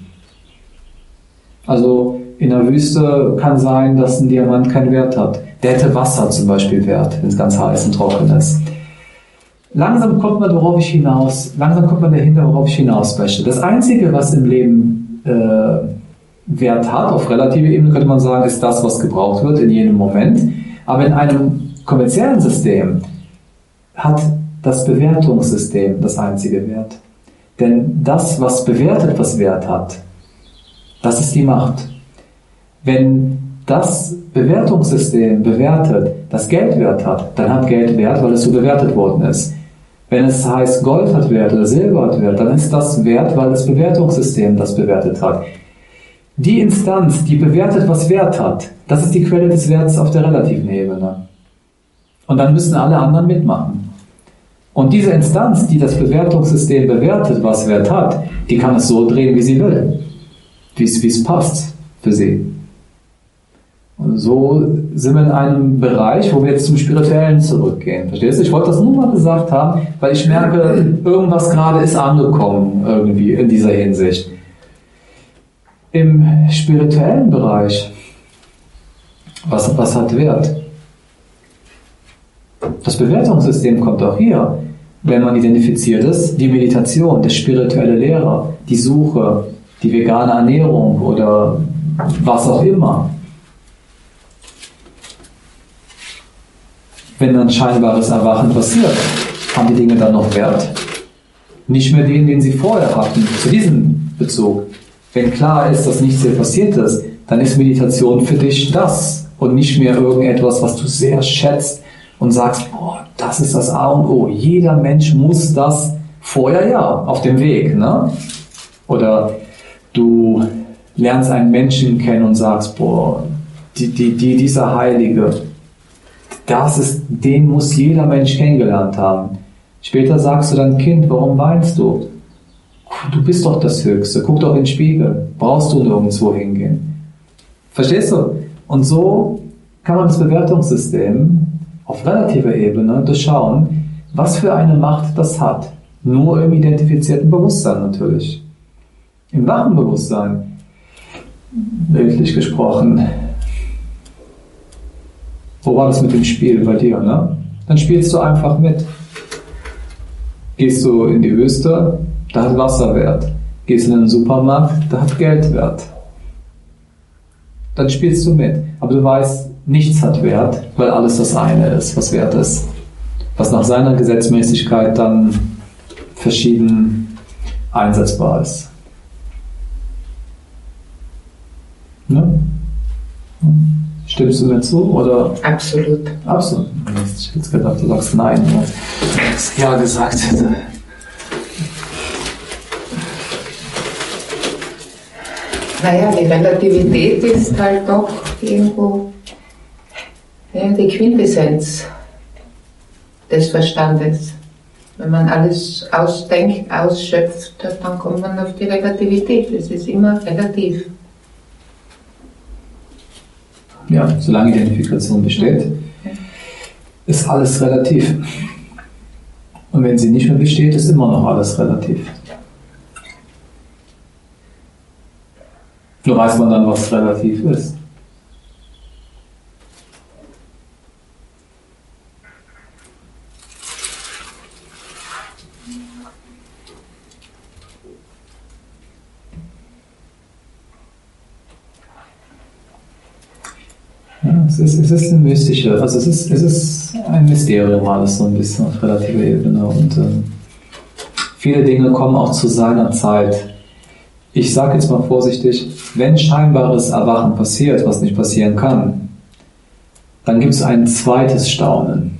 Also in der Wüste kann sein, dass ein Diamant keinen Wert hat. Der hätte Wasser zum Beispiel Wert, wenn es ganz heiß und trocken ist. Langsam kommt man, worauf ich hinaus, langsam kommt man dahinter, worauf ich hinaus möchte. Das Einzige, was im Leben äh, Wert hat, auf relative Ebene könnte man sagen, ist das, was gebraucht wird in jedem Moment. Aber in einem kommerziellen System hat das Bewertungssystem das einzige Wert. Denn das, was bewertet, was Wert hat, das ist die Macht. Wenn das Bewertungssystem bewertet, das Geld Wert hat, dann hat Geld Wert, weil es so bewertet worden ist. Wenn es heißt, Gold hat Wert oder Silber hat Wert, dann ist das Wert, weil das Bewertungssystem das bewertet hat. Die Instanz, die bewertet, was Wert hat, das ist die Quelle des Werts auf der relativen Ebene. Und dann müssen alle anderen mitmachen. Und diese Instanz, die das Bewertungssystem bewertet, was Wert hat, die kann es so drehen, wie sie will. Wie es, wie es passt für sie. Und so sind wir in einem Bereich, wo wir jetzt zum Spirituellen zurückgehen. Verstehst du? Ich wollte das nur mal gesagt haben, weil ich merke, irgendwas gerade ist angekommen irgendwie in dieser Hinsicht. Im spirituellen Bereich, was, was hat Wert? Das Bewertungssystem kommt auch hier, wenn man identifiziert ist, die Meditation, der spirituelle Lehrer, die Suche, die vegane Ernährung oder was auch immer. Wenn dann scheinbares Erwachen passiert, haben die Dinge dann noch Wert? Nicht mehr den, den sie vorher hatten, zu diesem Bezug. Wenn klar ist, dass nichts hier passiert ist, dann ist Meditation für dich das und nicht mehr irgendetwas, was du sehr schätzt und sagst, boah, das ist das A und O. Jeder Mensch muss das vorher, ja, auf dem Weg. Ne? Oder du lernst einen Menschen kennen und sagst, boah, die, die, die, dieser Heilige, das ist, den muss jeder Mensch kennengelernt haben. Später sagst du dann, Kind, warum weinst du? Du bist doch das Höchste, guck doch in den Spiegel, brauchst du nirgendwo hingehen. Verstehst du? Und so kann man das Bewertungssystem auf relativer Ebene durchschauen, was für eine Macht das hat. Nur im identifizierten Bewusstsein natürlich. Im wachen Bewusstsein, bildlich gesprochen. Wo war das mit dem Spiel bei dir, ne? Dann spielst du einfach mit. Gehst du in die Wüste, da hat Wasser Wert. Gehst in den Supermarkt, da hat Geld Wert. Dann spielst du mit. Aber du weißt, nichts hat Wert, weil alles das eine ist, was wert ist. Was nach seiner Gesetzmäßigkeit dann verschieden einsetzbar ist. Ne? Stimmst du mir zu? Oder? Absolut. Absolut. Ich hätte jetzt gedacht, du sagst nein. Du hast ja gesagt. Naja, die Relativität ist halt doch irgendwo ja, die Quintessenz des Verstandes. Wenn man alles ausdenkt, ausschöpft, dann kommt man auf die Relativität. Es ist immer relativ. Ja, solange Identifikation besteht, ist alles relativ. Und wenn sie nicht mehr besteht, ist immer noch alles relativ. Nur weiß man dann, was relativ ist. Ja, es ist, es ist ein mystischer, also es ist, es ist ein Mysterium alles so ein bisschen auf relativer Ebene und äh, viele Dinge kommen auch zu seiner Zeit. Ich sage jetzt mal vorsichtig, wenn scheinbares Erwachen passiert, was nicht passieren kann, dann gibt es ein zweites Staunen.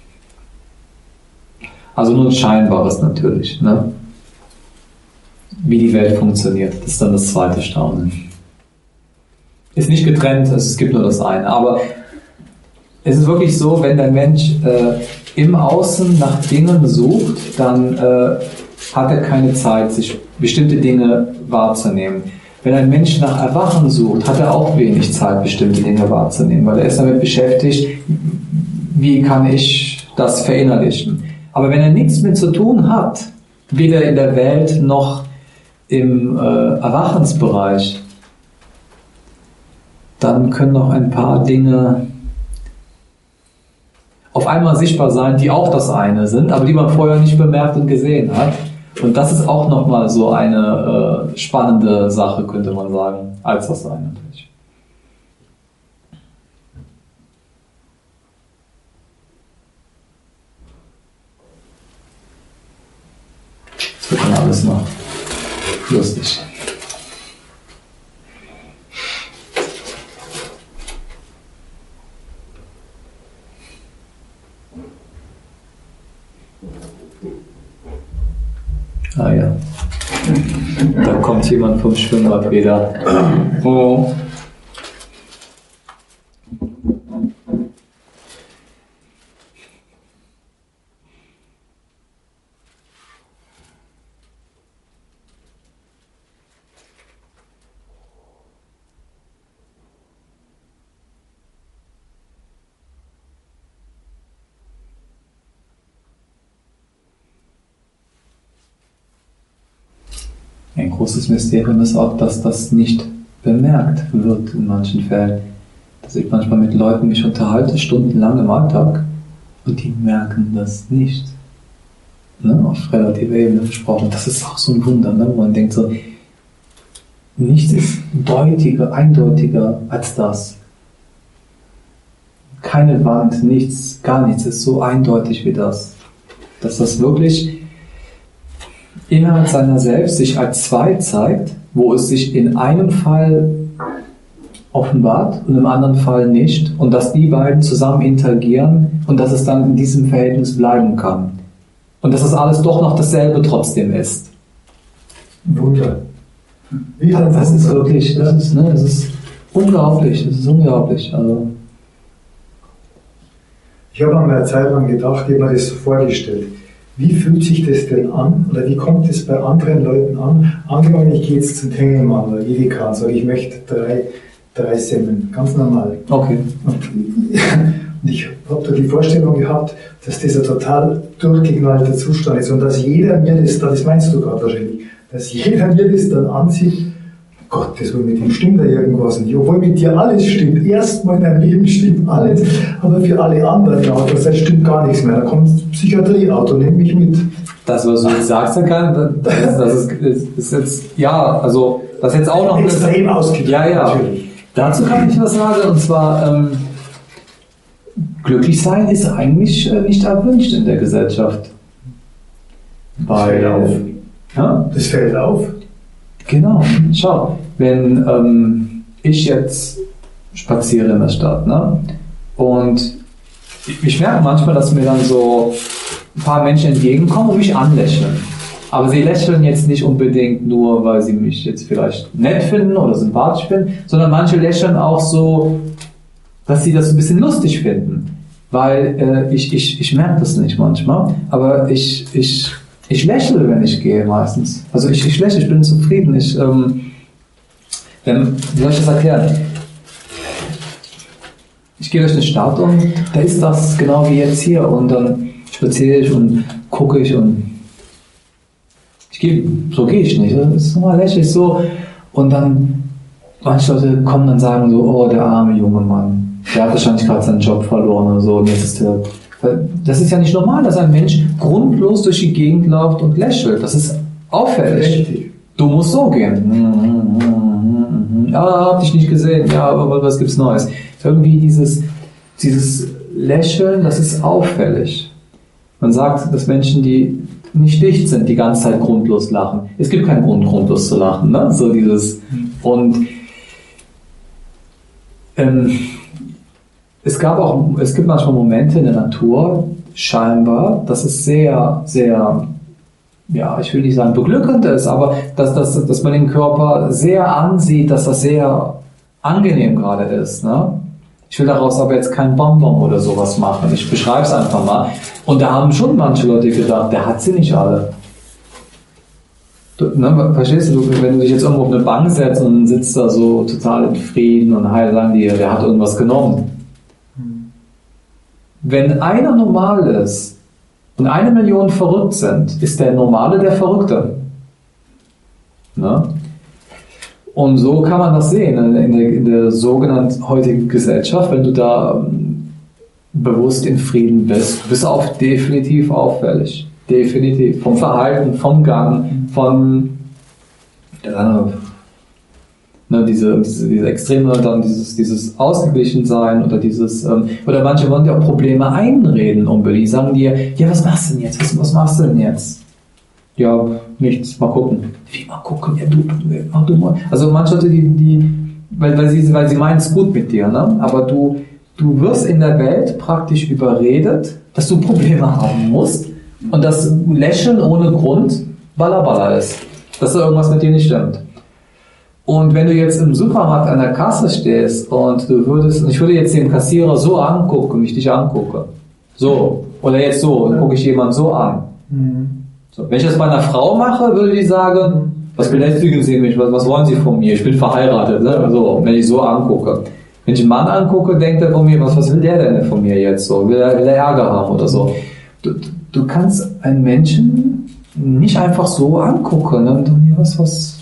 Also nur ein scheinbares natürlich, ne? Wie die Welt funktioniert, das ist dann das zweite Staunen. Ist nicht getrennt, also es gibt nur das eine. Aber es ist wirklich so, wenn der Mensch äh, im Außen nach Dingen sucht, dann äh, hat er keine Zeit, sich bestimmte Dinge wahrzunehmen. Wenn ein Mensch nach Erwachen sucht, hat er auch wenig Zeit, bestimmte Dinge wahrzunehmen, weil er ist damit beschäftigt, wie kann ich das verinnerlichen. Aber wenn er nichts mit zu tun hat, weder in der Welt noch im äh, Erwachensbereich, dann können noch ein paar Dinge auf einmal sichtbar sein, die auch das eine sind, aber die man vorher nicht bemerkt und gesehen hat. Und das ist auch nochmal so eine äh, spannende Sache, könnte man sagen, als das eine natürlich. Das wird dann alles noch lustig. Ah ja, da kommt kommt jemand vom Schwimmbad wieder. Oh. Ein großes Mysterium ist auch, dass das nicht bemerkt wird in manchen Fällen. Dass ich manchmal mit Leuten mich unterhalte, stundenlang im Alltag, und die merken das nicht. Ne? Auf relativer Ebene gesprochen. Das ist auch so ein Wunder, ne? Wo man denkt so, nichts ist deutiger, eindeutiger als das. Keine Wand, nichts, gar nichts ist so eindeutig wie das. Dass das wirklich innerhalb seiner selbst sich als zwei zeigt, wo es sich in einem Fall offenbart und im anderen Fall nicht, und dass die beiden zusammen interagieren und dass es dann in diesem Verhältnis bleiben kann. Und dass das alles doch noch dasselbe trotzdem ist. Wunder. Wie das, das ist wirklich, das ist, ne, das ist unglaublich, das ist unglaublich. Also. Ich habe einmal eine Zeit lang gedacht, ich habe mir das so vorgestellt. Wie fühlt sich das denn an, oder wie kommt es bei anderen Leuten an? Angenommen, ich gehe jetzt zum Tengelmann oder Edeka und sage, ich möchte drei, drei Semmeln, ganz normal. Okay. Und, und ich habe da die Vorstellung gehabt, dass das ein total durchgeknallter Zustand ist und dass jeder mir das, das meinst du gerade wahrscheinlich, dass jeder mir das dann ansieht, Gott, das wohl mit ihm stimmt da irgendwas nicht. Obwohl mit dir alles stimmt. Erstmal in deinem Leben stimmt alles, aber für alle anderen Autos, das stimmt gar nichts mehr. Da kommt das Psychiatrieauto, nimm mich mit. Das, was du jetzt sagst, kann, das, ist, das ist, ist, ist jetzt, ja, also, das ist jetzt auch noch extrem ausgedrückt. Ja, ja. Natürlich. Dazu kann ich was sagen, und zwar, ähm, glücklich sein ist eigentlich äh, nicht erwünscht in der Gesellschaft. Weil, das fällt auf. Ja? Das fällt auf. Genau, schau, wenn ähm, ich jetzt spaziere in der Stadt, ne, und ich, ich merke manchmal, dass mir dann so ein paar Menschen entgegenkommen und mich anlächeln. Aber sie lächeln jetzt nicht unbedingt nur, weil sie mich jetzt vielleicht nett finden oder sympathisch finden, sondern manche lächeln auch so, dass sie das ein bisschen lustig finden. Weil äh, ich, ich, ich merke das nicht manchmal, aber ich, ich Ich lächle, wenn ich gehe, meistens. Also ich, ich lächle, ich bin zufrieden. Ich, ähm, wenn, wie soll ich das erklären? Ich gehe durch eine Stadt und da ist das genau wie jetzt hier. Und dann spaziere ich und gucke ich und ich gehe, so gehe ich nicht. Das ist normal, lächle ich so. Und dann, manche Leute kommen dann und sagen so, oh, der arme junge Mann, der hat wahrscheinlich gerade seinen Job verloren oder so. Und jetzt ist der... Das ist ja nicht normal, dass ein Mensch grundlos durch die Gegend läuft und lächelt. Das ist auffällig. Richtig. Du musst so gehen. Ja, hab dich nicht gesehen. Ja, aber was gibt's Neues? Irgendwie dieses, dieses Lächeln, das ist auffällig. Man sagt, dass Menschen, die nicht dicht sind, die ganze Zeit grundlos lachen. Es gibt keinen Grund, grundlos zu lachen. Ne? So dieses. Und ähm, Es gab auch, es gibt manchmal Momente in der Natur, scheinbar, dass es sehr, sehr, ja, ich will nicht sagen beglückend ist, aber dass, dass, dass man den Körper sehr ansieht, dass das sehr angenehm gerade ist. Ne? Ich will daraus aber jetzt kein Bonbon oder sowas machen. Ich beschreibe es einfach mal. Und da haben schon manche Leute gedacht, der hat sie nicht alle. Du, ne, verstehst du, wenn du dich jetzt irgendwo auf eine Bank setzt und sitzt da so total in Frieden und heil sagen dir, der hat irgendwas genommen. Wenn einer normal ist und eine Million verrückt sind, ist der Normale der Verrückte. Ne? Und so kann man das sehen in der, in der sogenannten heutigen Gesellschaft. Wenn du da um, bewusst in Frieden bist, bist du auch definitiv auffällig. Definitiv. Vom Verhalten, vom Gang, von äh, Ne, diese, diese, diese Extreme, dann dieses, dieses Ausgeglichensein oder dieses, ähm, oder manche wollen dir auch Probleme einreden unbedingt. Die sagen dir, ja, was machst du denn jetzt? Was, was machst du denn jetzt? Ja, nichts, mal gucken. Wie, mal gucken? Ja, du, du, mach du mal. Also manche Leute, die, die, weil, weil sie, weil sie meinen es gut mit dir, ne? Aber du, du wirst in der Welt praktisch überredet, dass du Probleme haben musst und dass Lächeln ohne Grund Balla Balla ist. Dass da irgendwas mit dir nicht stimmt. Und wenn du jetzt im Supermarkt an der Kasse stehst und du würdest, und ich würde jetzt den Kassierer so angucken, wie ich dich angucke, so, oder jetzt so, dann gucke ich jemanden so an. Mhm. So, wenn ich das bei einer Frau mache, würde die sagen, was belästigen Sie mich, was, was wollen Sie von mir, ich bin verheiratet, ne? So, wenn ich so angucke. Wenn ich einen Mann angucke, denkt er von mir, was, was will der denn von mir jetzt so, will er, will er Ärger haben oder so. Du, du kannst einen Menschen nicht einfach so angucken, ne? was, was,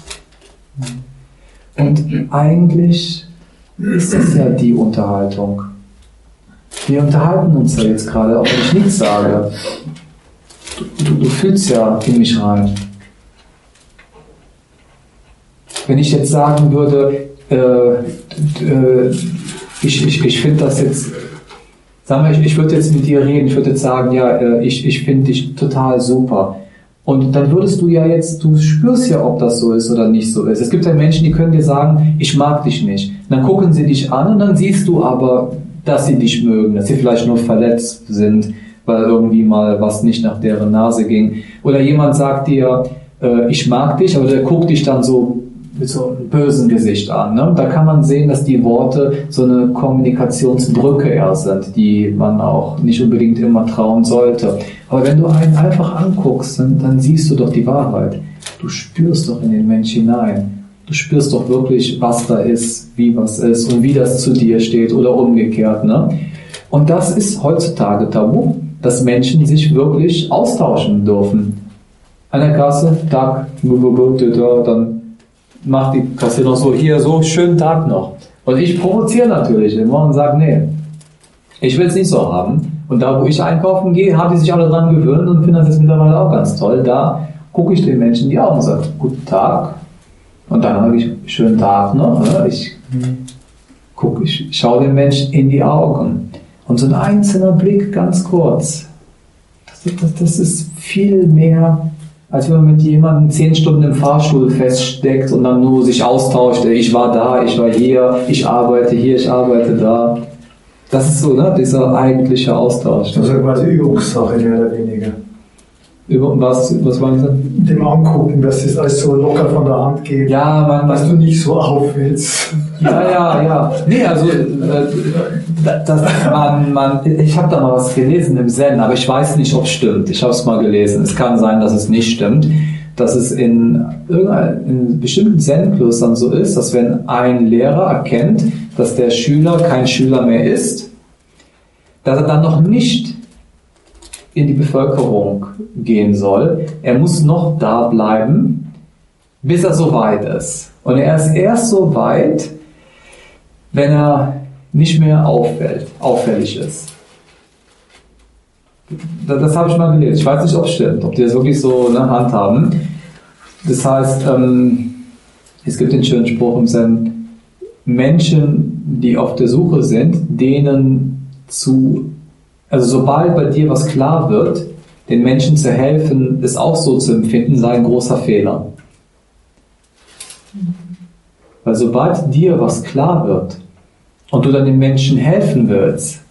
und eigentlich ist das ja die Unterhaltung. Wir unterhalten uns ja jetzt gerade, auch wenn ich nichts sage. Du, du, du fühlst ja in mich rein. Wenn ich jetzt sagen würde, äh, äh, ich, ich, ich finde das jetzt, sagen wir, ich, ich würde jetzt mit dir reden, ich würde jetzt sagen, ja, äh, ich, ich finde dich total super. Und dann würdest du ja jetzt, du spürst ja, ob das so ist oder nicht so ist. Es gibt ja Menschen, die können dir sagen, ich mag dich nicht. Und dann gucken sie dich an und dann siehst du aber, dass sie dich mögen, dass sie vielleicht nur verletzt sind, weil irgendwie mal was nicht nach deren Nase ging. Oder jemand sagt dir, äh, ich mag dich, aber der guckt dich dann so mit so einem bösen Gesicht an. Ne? Da kann man sehen, dass die Worte so eine Kommunikationsbrücke eher sind, die man auch nicht unbedingt immer trauen sollte. Aber wenn du einen einfach anguckst, dann, dann siehst du doch die Wahrheit. Du spürst doch in den Mensch hinein. Du spürst doch wirklich, was da ist, wie was ist und wie das zu dir steht oder umgekehrt. Ne? Und das ist heutzutage tabu, dass Menschen sich wirklich austauschen dürfen. An der Kasse, Tag, dann macht die Kasse noch so, hier, so, schönen Tag noch. Und ich provoziere natürlich immer und sage, nee, ich will es nicht so haben. Und da, wo ich einkaufen gehe, haben die sich alle dran gewöhnt und finden das jetzt mittlerweile auch ganz toll. Da gucke ich den Menschen in die Augen und sage, guten Tag. Und dann habe ich, schönen Tag noch. Ich gucke, ich schaue den Menschen in die Augen. Und so ein einzelner Blick, ganz kurz, das, das, das ist viel mehr, als wenn man mit jemandem zehn Stunden im Fahrstuhl feststeckt und dann nur sich austauscht. Ich war da, ich war hier, ich arbeite hier, ich arbeite da. Das ist so, ne, dieser eigentliche Austausch. Das ist ja quasi Übungssache, mehr oder weniger. Über was, was meinen Sie? Dem Angucken, dass das alles so locker von der Hand geht. Ja, man, dass du nicht so auffällst. Ja, ja, ja. Nee, also, äh, das, man, man, ich habe da mal was gelesen im Zen, aber ich weiß nicht, ob es stimmt. Ich habe es mal gelesen. Es kann sein, dass es nicht stimmt. Dass es in, in bestimmten Zen-Klöstern so ist, dass wenn ein Lehrer erkennt, dass der Schüler kein Schüler mehr ist, dass er dann noch nicht in die Bevölkerung gehen soll. Er muss noch da bleiben, bis er so weit ist. Und er ist erst so weit, wenn er nicht mehr auffällt, auffällig ist. Das, das habe ich mal gelesen. Ich weiß nicht, ob es stimmt, ob die das wirklich so eine Hand haben. Das heißt, ähm, es gibt den schönen Spruch im Zen, Menschen, die auf der Suche sind, denen zu, also sobald bei dir was klar wird, den Menschen zu helfen, es auch so zu empfinden, sei ein großer Fehler. Weil sobald dir was klar wird und du dann den Menschen helfen willst,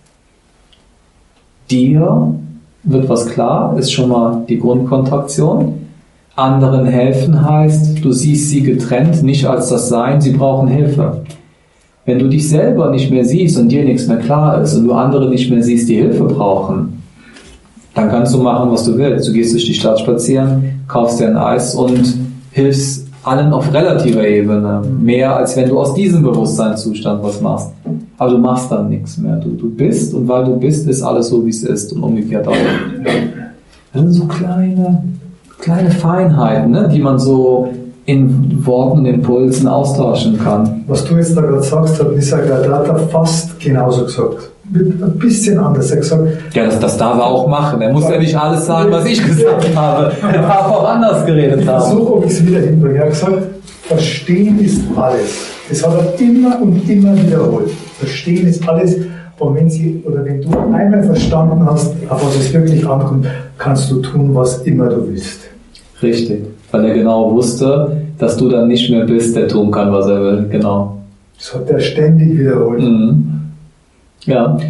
dir wird was klar, ist schon mal die Grundkontraktion. Anderen helfen heißt, du siehst sie getrennt, nicht als das Sein, sie brauchen Hilfe. Wenn du dich selber nicht mehr siehst und dir nichts mehr klar ist und du andere nicht mehr siehst, die Hilfe brauchen, dann kannst du machen, was du willst. Du gehst durch die Stadt spazieren, kaufst dir ein Eis und hilfst allen auf relativer Ebene. Mehr, als wenn du aus diesem Bewusstseinszustand was machst. Aber du machst dann nichts mehr. Du, du bist und weil du bist, ist alles so, wie es ist und umgekehrt auch. Das sind so kleine, kleine Feinheiten, ne, die man so in Worten und Impulsen austauschen kann. Was du jetzt da gerade sagst, hat Nisargadatta fast genauso gesagt. Ein bisschen anders. Er hat gesagt, ja, das, das darf er auch machen. Er muss ja nicht alles sagen, was ich gesagt habe. Er darf auch anders geredet haben. Ich versuche, ob ich es wieder hinbringe. Er hat gesagt, Verstehen ist alles. Das hat er immer und immer wiederholt. Verstehen ist alles. Und wenn sie, oder wenn du einmal verstanden hast, auf was es wirklich ankommt, kannst du tun, was immer du willst. Richtig. Weil er genau wusste, dass du dann nicht mehr bist, der tun kann, was er will. Genau. Das hat er ständig wiederholt. Mhm. Ja.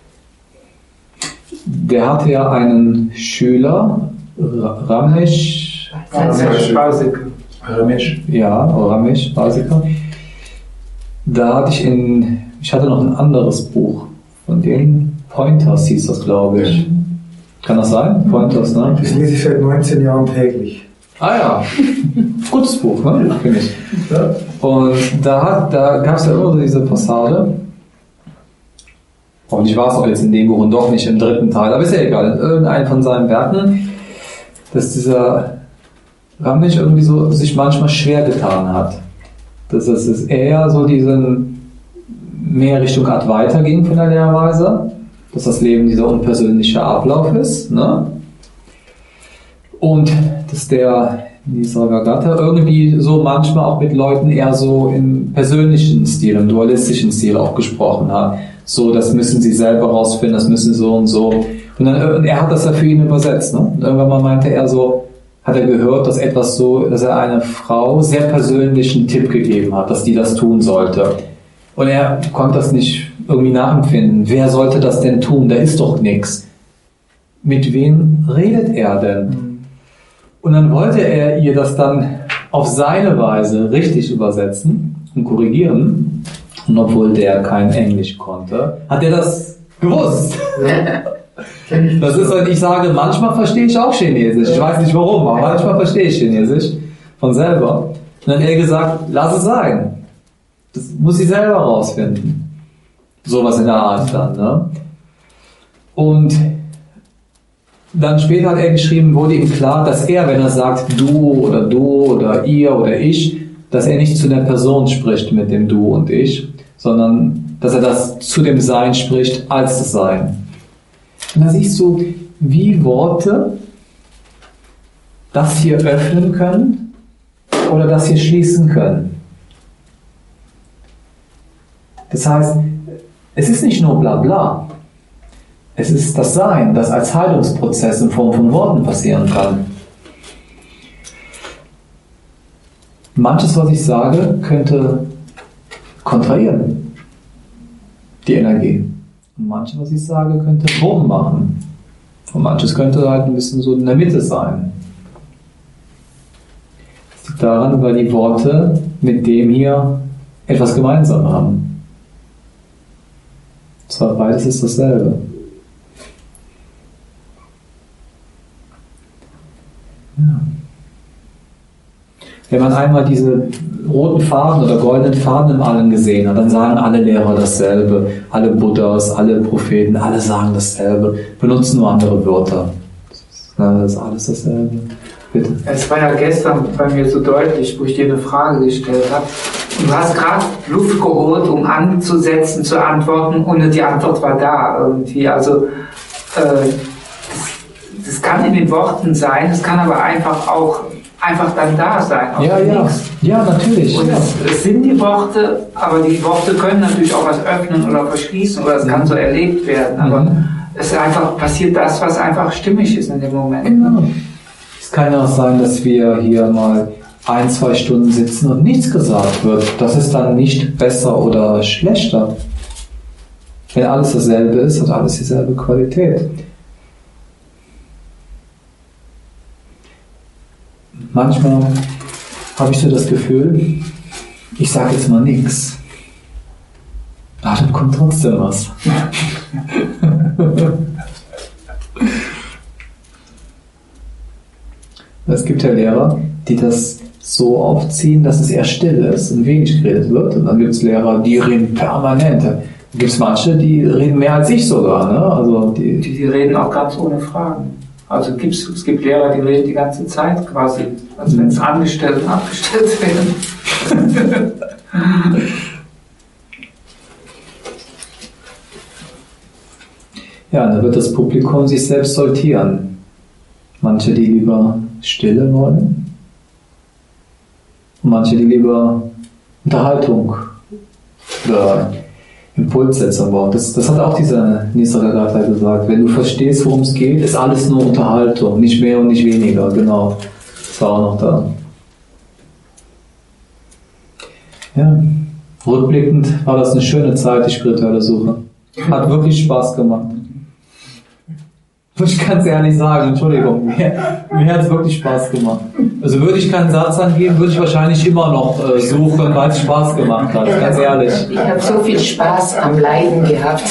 Der hatte ja einen Schüler, Ramesh. Ramesh Parsik. Ramesh. Ja, Ramesh, Basiker. Da hatte ich in, ich hatte noch ein anderes Buch, von denen Pointers hieß das, glaube ich. Kann das sein? Pointers, ne? Das lese ich seit neunzehn Jahren täglich. Ah ja, gutes Buch, ne? Finde ich. Ja. Und da, hat, da gab es ja immer so diese Passage. Und ich war es auch jetzt in dem Buch und doch nicht im dritten Teil, aber ist ja egal, in irgendeinem von seinen Werken, dass dieser Ramesh irgendwie so sich manchmal schwer getan hat. Dass es eher so diesen mehr Richtung Advaita ging von der Lehrweise, dass das Leben dieser unpersönliche Ablauf ist, ne? Und dass der Nisargadatta irgendwie so manchmal auch mit Leuten eher so im persönlichen Stil, im dualistischen Stil auch gesprochen hat. So, das müssen sie selber rausfinden, das müssen so und so. Und, dann, und er hat das ja für ihn übersetzt. Ne? Und irgendwann mal meinte er so, hat er gehört, dass etwas so, dass er einer Frau sehr persönlichen Tipp gegeben hat, dass die das tun sollte. Und er konnte das nicht irgendwie nachempfinden. Wer sollte das denn tun? Da ist doch nichts. Mit wem redet er denn? Und dann wollte er ihr das dann auf seine Weise richtig übersetzen und korrigieren. Und obwohl der kein Englisch konnte, hat er das gewusst. Das ist, wenn ich sage, manchmal verstehe ich auch Chinesisch. Ich weiß nicht warum, aber manchmal verstehe ich Chinesisch von selber. Und dann hat er gesagt, lass es sein. Das muss sie selber rausfinden. Sowas in der Art dann. Ne? Und dann später hat er geschrieben, wurde ihm klar, dass er, wenn er sagt du oder du oder ihr oder ich, dass er nicht zu der Person spricht mit dem du und ich, sondern dass er das zu dem Sein spricht als das Sein. Und da siehst du, wie Worte das hier öffnen können oder das hier schließen können. Das heißt, es ist nicht nur bla bla. Es ist das Sein, das als Heilungsprozess in Form von Worten passieren kann. Manches, was ich sage, könnte kontrahieren, die Energie. Und manches, was ich sage, könnte Bogen machen. Und manches könnte halt ein bisschen so in der Mitte sein. Das liegt daran, weil die Worte mit dem hier etwas gemeinsam haben. Und zwar beides ist dasselbe. Ja. Wenn man einmal diese roten Faden oder goldenen Faden im Allen gesehen hat, dann sagen alle Lehrer dasselbe, alle Buddhas, alle Propheten, alle sagen dasselbe, benutzen nur andere Wörter. Das ist alles dasselbe. Bitte. Es war ja gestern bei mir so deutlich, wo ich dir eine Frage gestellt habe. Du hast gerade Luft geholt, um anzusetzen, zu antworten, und die Antwort war da irgendwie. Also äh, das kann in den Worten sein, es kann aber einfach auch einfach dann da sein. Ja, ja. Ja, natürlich. Und ja. Es, es sind die Worte, aber die Worte können natürlich auch was öffnen oder verschließen oder es kann so erlebt werden. Aber mhm. es einfach passiert das, was einfach stimmig ist in dem Moment. Genau. Es kann ja auch sein, dass wir hier mal ein, zwei Stunden sitzen und nichts gesagt wird. Das ist dann nicht besser oder schlechter. Wenn alles dasselbe ist, hat alles dieselbe Qualität. Manchmal habe ich so das Gefühl, ich sage jetzt mal nichts. Aber dann kommt trotzdem was. Es gibt ja Lehrer, die das so aufziehen, dass es eher still ist und wenig geredet wird. Und dann gibt es Lehrer, die reden permanent. Da gibt es manche, die reden mehr als ich sogar. Ne? Also die, die, die reden auch ganz ohne Fragen. Also gibt's, es gibt Lehrer, die reden die ganze Zeit quasi, als wenn es angestellt und abgestellt wären. Ja, dann wird das Publikum sich selbst sortieren. Manche, die lieber Stille wollen, und manche, die lieber Unterhaltung oder Impulssetzung wollen. Das, das hat auch dieser Nisargadatta gesagt. Wenn du verstehst, worum es geht, ist alles nur Unterhaltung, nicht mehr und nicht weniger. Genau, das war auch noch da. Ja, rückblickend war das eine schöne Zeit, die spirituelle Suche. Hat wirklich Spaß gemacht. Ich kann es ehrlich sagen, Entschuldigung, mir, mir hat es wirklich Spaß gemacht. Also würde ich keinen Satz angeben, würde ich wahrscheinlich immer noch äh, suchen, weil es Spaß gemacht hat, ganz ehrlich. Ich habe so viel Spaß am Leiden gehabt.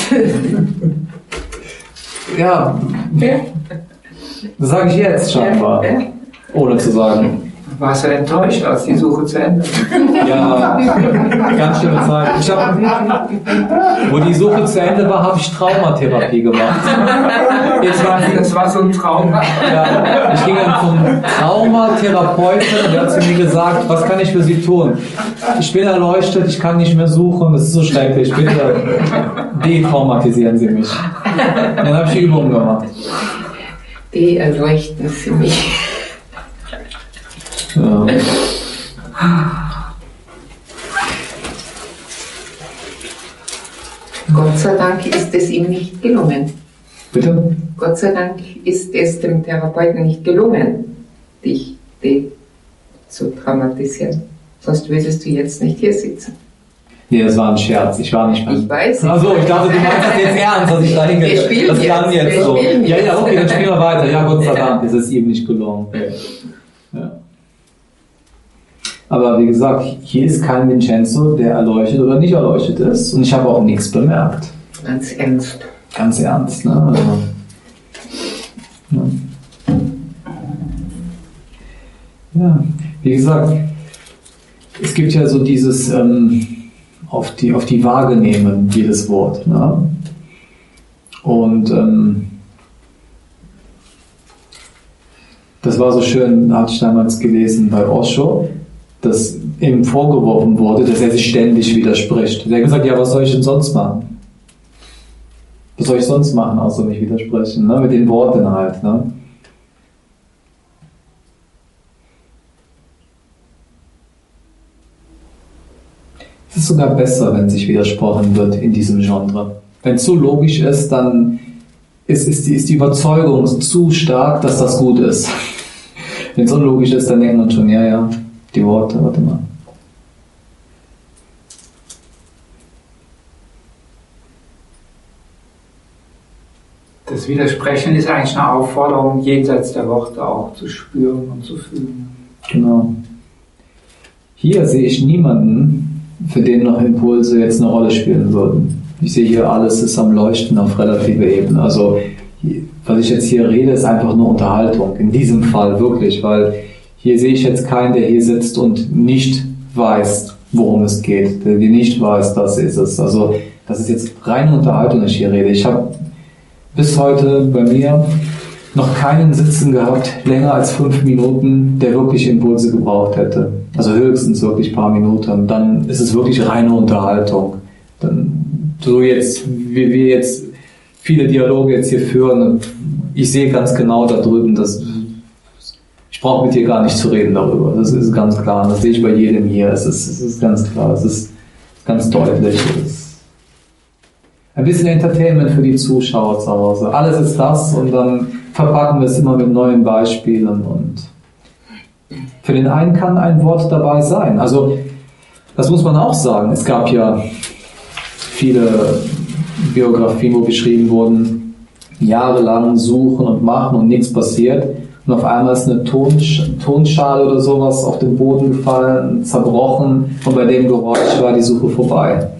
Ja, das sage ich jetzt scheinbar, ohne zu sagen. Warst du enttäuscht, als die Suche zu Ende war? Ja, ganz schlimme Zeit. Ich hab, wo die Suche zu Ende war, habe ich Traumatherapie gemacht. Jetzt war ich, Das war so ein Traum. ja, ich ging dann zum Traumatherapeuten und der hat zu mir gesagt, was kann ich für Sie tun? Ich bin erleuchtet, ich kann nicht mehr suchen, das ist so schrecklich, bitte detraumatisieren Sie mich. Dann habe ich die Übung gemacht. Die erleuchten Sie mich. Ja. Gott sei Dank ist es ihm nicht gelungen. Bitte? Gott sei Dank ist es dem Therapeuten nicht gelungen, dich de zu traumatisieren. Sonst würdest du jetzt nicht hier sitzen. Nee, das war ein Scherz. Ich war nicht mehr. Ich weiß. Achso, ich dachte, du meinst das jetzt ernst, dass ich da hingehe. Wir spielen Das klang jetzt, jetzt wir so. spielen Ja, ja, jetzt. okay, dann spielen wir weiter. Ja, Gott sei Dank ist es ihm nicht gelungen. Ja. Aber wie gesagt, hier ist kein Vincenzo, der erleuchtet oder nicht erleuchtet ist. Und ich habe auch nichts bemerkt. Ganz ernst. Ganz ernst, ne? Also, ja. ja, wie gesagt, es gibt ja so dieses ähm, auf die, auf die Waage nehmen, jedes Wort. Ne? Und ähm, das war so schön, hatte ich damals gelesen bei Osho, dass ihm vorgeworfen wurde, dass er sich ständig widerspricht. Er hat gesagt, ja, was soll ich denn sonst machen? Was soll ich sonst machen, außer mich widersprechen? Ne? Mit den Worten halt. Ne? Es ist sogar besser, wenn sich widersprochen wird in diesem Genre. Wenn es zu logisch ist, dann ist, ist, die, ist die Überzeugung zu stark, dass das gut ist. Wenn es unlogisch ist, dann denkt man schon, ja, ja, die Worte, warte mal. Das Widersprechen ist eigentlich eine Aufforderung, jenseits der Worte auch zu spüren und zu fühlen. Genau. Hier sehe ich niemanden, für den noch Impulse jetzt eine Rolle spielen würden. Ich sehe hier, alles ist am Leuchten auf relativer Ebene. Also, was ich jetzt hier rede, ist einfach nur Unterhaltung. In diesem Fall wirklich, weil hier sehe ich jetzt keinen, der hier sitzt und nicht weiß, worum es geht, der nicht weiß, das ist es. Also, das ist jetzt reine Unterhaltung, dass ich hier rede. Ich habe bis heute bei mir noch keinen Sitzen gehabt, länger als fünf Minuten, der wirklich Impulse gebraucht hätte. Also höchstens wirklich ein paar Minuten. Dann ist es wirklich reine Unterhaltung. Dann, so jetzt, wie wir jetzt viele Dialoge jetzt hier führen, ich sehe ganz genau da drüben, dass ich brauche mit dir gar nicht zu reden darüber. Das ist ganz klar. Das sehe ich bei jedem hier. Es ist, es ist ganz klar. Es ist ganz deutlich. Es ist ein bisschen Entertainment für die Zuschauer zu Hause. Alles ist das und dann verpacken wir es immer mit neuen Beispielen und für den einen kann ein Wort dabei sein. Also, das muss man auch sagen. Es gab ja viele Biografien, wo beschrieben wurden, jahrelang suchen und machen und nichts passiert. Und auf einmal ist eine Tonsch- Tonschale oder sowas auf den Boden gefallen, zerbrochen und bei dem Geräusch war die Suche vorbei.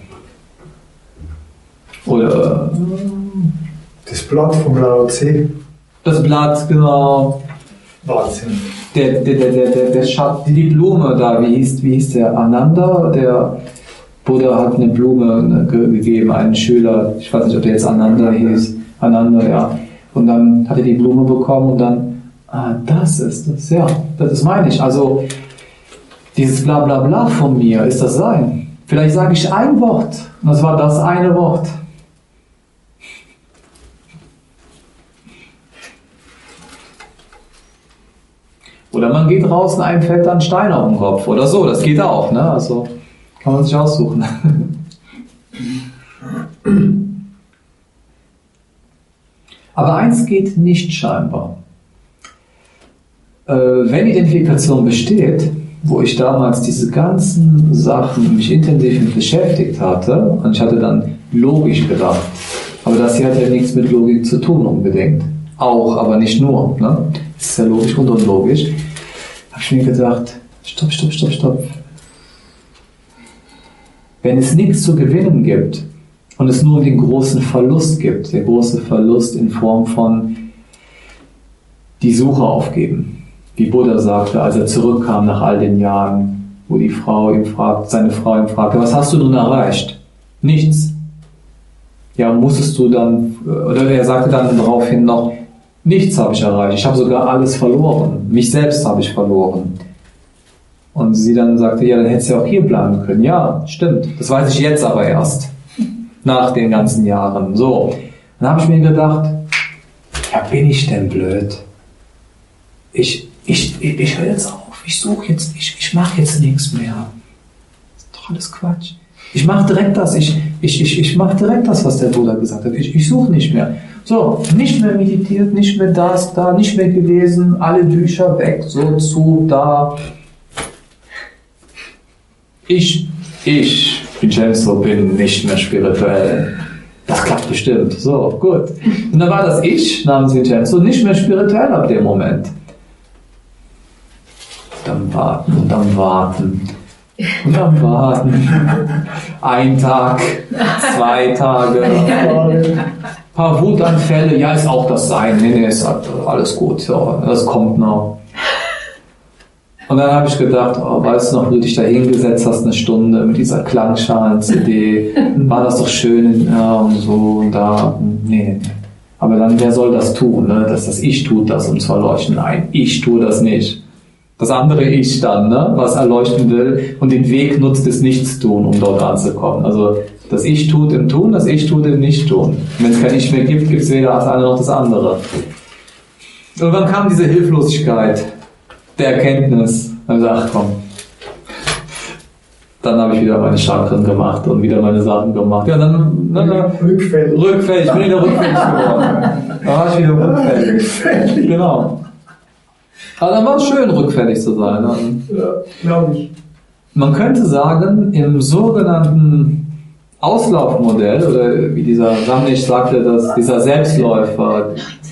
Oder Das Blatt vom Lao Tse. das Blatt, genau. Wahnsinn. Der, der, der, der, der, der Schat, die Blume da, wie hieß, wie hieß der? Ananda? Der Buddha hat eine Blume ge- gegeben, einen Schüler, ich weiß nicht, ob der jetzt Ananda hieß. Ananda, ja. Und dann hat er die Blume bekommen und dann, ah, das ist das, ja, das meine ich. Also, dieses Blablabla von mir, ist das sein? Vielleicht sage ich ein Wort und das war das eine Wort. Oder man geht raus und einem fällt dann ein Stein auf den Kopf oder so, das geht auch, ne? Also kann man sich aussuchen. Aber eins geht nicht scheinbar. Äh, wenn Identifikation besteht, wo ich damals diese ganzen Sachen mich intensiv mit beschäftigt hatte, und ich hatte dann logisch gedacht, aber das hier hat ja nichts mit Logik zu tun unbedingt. auch, aber nicht nur. Ne? Das ist ja logisch und unlogisch. Habe ich mir gedacht, stopp, stopp, stopp, stopp. Wenn es nichts zu gewinnen gibt und es nur den großen Verlust gibt, der große Verlust in Form von die Suche aufgeben, wie Buddha sagte, als er zurückkam nach all den Jahren, wo die Frau ihn fragt, seine Frau ihn fragte, was hast du nun erreicht? Nichts. Ja, musstest du dann, oder er sagte dann daraufhin noch, nichts habe ich erreicht, ich habe sogar alles verloren, mich selbst habe ich verloren. Und sie dann sagte, ja, dann hättest du ja auch hier bleiben können. Ja, stimmt, das weiß ich jetzt aber erst, nach den ganzen Jahren. So, dann habe ich mir gedacht, ja, bin ich denn blöd? Ich, ich, ich, ich höre jetzt auf, ich suche jetzt, ich, ich mache jetzt nichts mehr. Das ist doch alles Quatsch. Ich mache direkt das, ich, ich, ich, ich mache direkt das, was der Buddha gesagt hat. Ich, ich suche nicht mehr. So, nicht mehr meditiert, nicht mehr das, da, nicht mehr gelesen, alle Bücher weg, so zu, da. Ich, ich, Vincenzo, bin nicht mehr spirituell. Das klappt bestimmt. So, gut. Und dann war das Ich namens Vincenzo nicht mehr spirituell ab dem Moment. Dann warten und dann warten. Und dann warten. Ein Tag, zwei Tage, ein paar Wutanfälle. Ja, ist auch das Sein. Nee, nee, ist alles gut. Ja, das kommt noch. Und dann habe ich gedacht, oh, weißt du noch, wo du dich da hingesetzt hast, eine Stunde mit dieser Klangschalen-C D, war das doch schön, ja, und so und da. Nee. Aber dann, wer soll das tun? Ne? Dass das Ich tut das, um zu erleuchten. Nein, ich tue das nicht. Das andere Ich dann, ne? Was erleuchten will und den Weg nutzt, es Nichtstun, um dort anzukommen. Also das Ich tut im Tun, das Ich tut im Nichttun. Wenn es kein Ich mehr gibt, gibt es weder das eine noch das andere. Und dann kam diese Hilflosigkeit der Erkenntnis. Dann habe ich gesagt, ach komm. Dann habe ich wieder meine Chakren gemacht und wieder meine Sachen gemacht. Ja, dann, dann, dann rückfällig. Rückfällig, ich bin wieder rückfällig geworden. Da war ich wieder rückfällig. Rückfällig. Genau. Aber dann war es schön, rückfällig zu sein. Ja, glaube ich. Man könnte sagen, im sogenannten Auslaufmodell, oder wie dieser Samnich sagte, dass dieser Selbstläufer,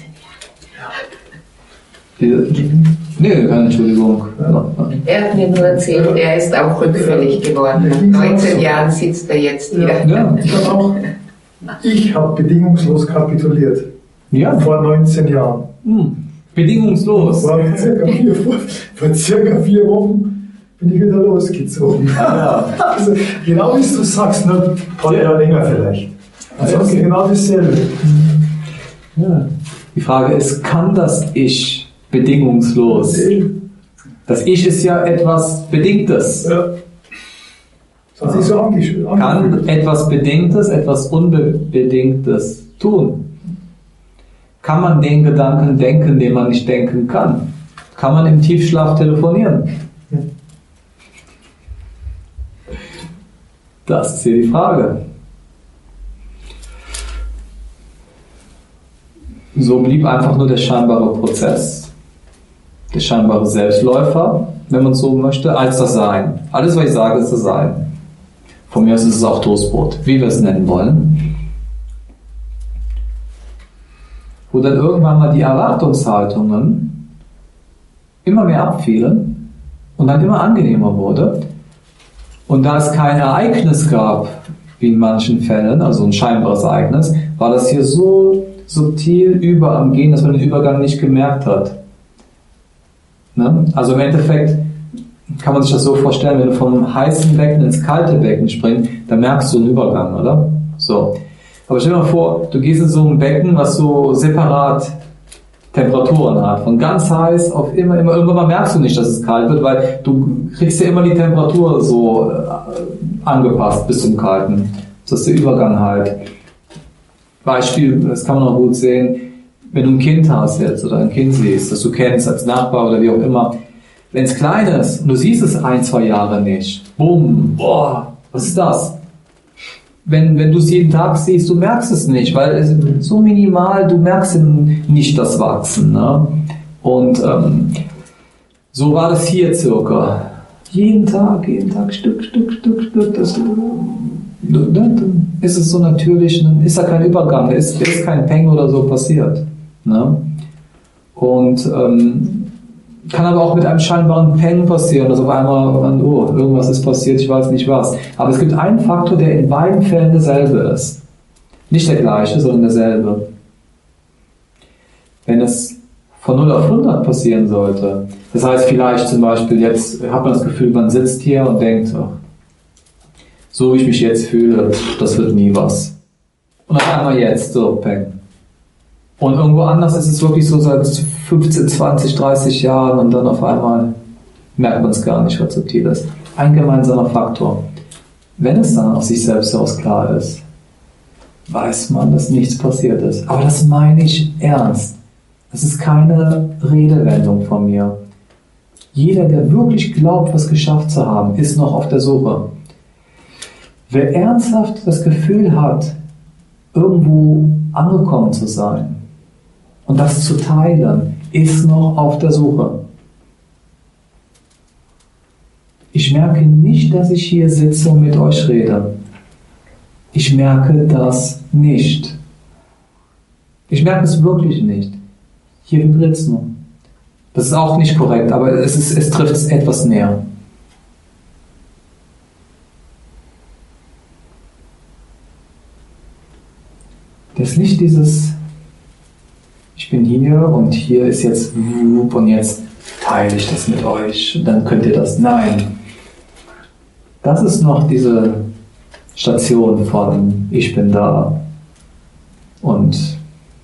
diese, nee, keine Entschuldigung. Er hat mir nur erzählt, er ist auch rückfällig geworden. Nach neunzehn Jahren sitzt er jetzt hier. Ja, ich auch. Ich habe bedingungslos kapituliert. Ja. Vor neunzehn Jahren. Hm. Bedingungslos. Vor circa, vier, vor, vor circa vier Wochen bin ich wieder losgezogen. Ah, ja. Also, genau wie du sagst, nur ein paar Jahre länger vielleicht. Also okay. Genau dasselbe. Ja. Die Frage ist, kann das Ich bedingungslos? Das Ich ist ja etwas Bedingtes. Ja. Das hat sich so angefühlt. Kann etwas Bedingtes, etwas Unbedingtes tun? Kann man den Gedanken denken, den man nicht denken kann? Kann man im Tiefschlaf telefonieren? Das ist hier die Frage. So blieb einfach nur der scheinbare Prozess, der scheinbare Selbstläufer, wenn man es so möchte, als das Sein. Alles, was ich sage, ist das Sein. Von mir aus ist es auch Toastbrot, wie wir es nennen wollen. Wo dann irgendwann mal die Erwartungshaltungen immer mehr abfielen und dann immer angenehmer wurde. Und da es kein Ereignis gab, wie in manchen Fällen, also ein scheinbares Ereignis, war das hier so subtil über am Gehen, dass man den Übergang nicht gemerkt hat. Ne? Also im Endeffekt kann man sich das so vorstellen, wenn du vom heißen Becken ins kalte Becken springst, dann merkst du einen Übergang, oder? So. Aber stell dir mal vor, du gehst in so ein Becken, was so separat Temperaturen hat. Von ganz heiß auf immer, immer, irgendwann mal merkst du nicht, dass es kalt wird, weil du kriegst ja immer die Temperatur so äh, angepasst bis zum Kalten. Das ist der Übergang halt. Beispiel, das kann man auch gut sehen, wenn du ein Kind hast jetzt oder ein Kind siehst, das du kennst als Nachbar oder wie auch immer. Wenn es klein ist und du siehst es ein, zwei Jahre nicht, bumm, boah, was ist das? Wenn, wenn du es jeden Tag siehst, du merkst es nicht, weil es ist so minimal, du merkst nicht das Wachsen. Ne? Und ähm, so war das hier circa. Jeden Tag, jeden Tag, Stück, Stück, Stück, Stück. Das, dann ist es so natürlich, ist da kein Übergang, ist, ist kein Peng oder so passiert. Ne? Und ähm, kann aber auch mit einem scheinbaren Peng passieren, dass auf einmal, oh, irgendwas ist passiert, ich weiß nicht was. Aber es gibt einen Faktor, der in beiden Fällen derselbe ist. Nicht der gleiche, sondern derselbe. Wenn es von null auf hundert passieren sollte, das heißt vielleicht zum Beispiel jetzt hat man das Gefühl, man sitzt hier und denkt, ach, so wie ich mich jetzt fühle, das wird nie was. Und auf einmal jetzt, so, peng. Und irgendwo anders ist es wirklich so seit fünfzehn, zwanzig, dreißig Jahren und dann auf einmal merkt man es gar nicht, was subtil ist. Ein gemeinsamer Faktor. Wenn es dann aus sich selbst heraus klar ist, weiß man, dass nichts passiert ist. Aber das meine ich ernst. Das ist keine Redewendung von mir. Jeder, der wirklich glaubt, was geschafft zu haben, ist noch auf der Suche. Wer ernsthaft das Gefühl hat, irgendwo angekommen zu sein und das zu teilen, ist noch auf der Suche. Ich merke nicht, dass ich hier sitze und mit euch rede. Ich merke das nicht. Ich merke es wirklich nicht. Hier vibriert es nur. Das ist auch nicht korrekt, aber es, ist, es trifft es etwas näher. Das ist nicht dieses, ich bin hier und hier ist jetzt und jetzt teile ich das mit euch, dann könnt ihr das. Nein. Das ist noch diese Station von ich bin da und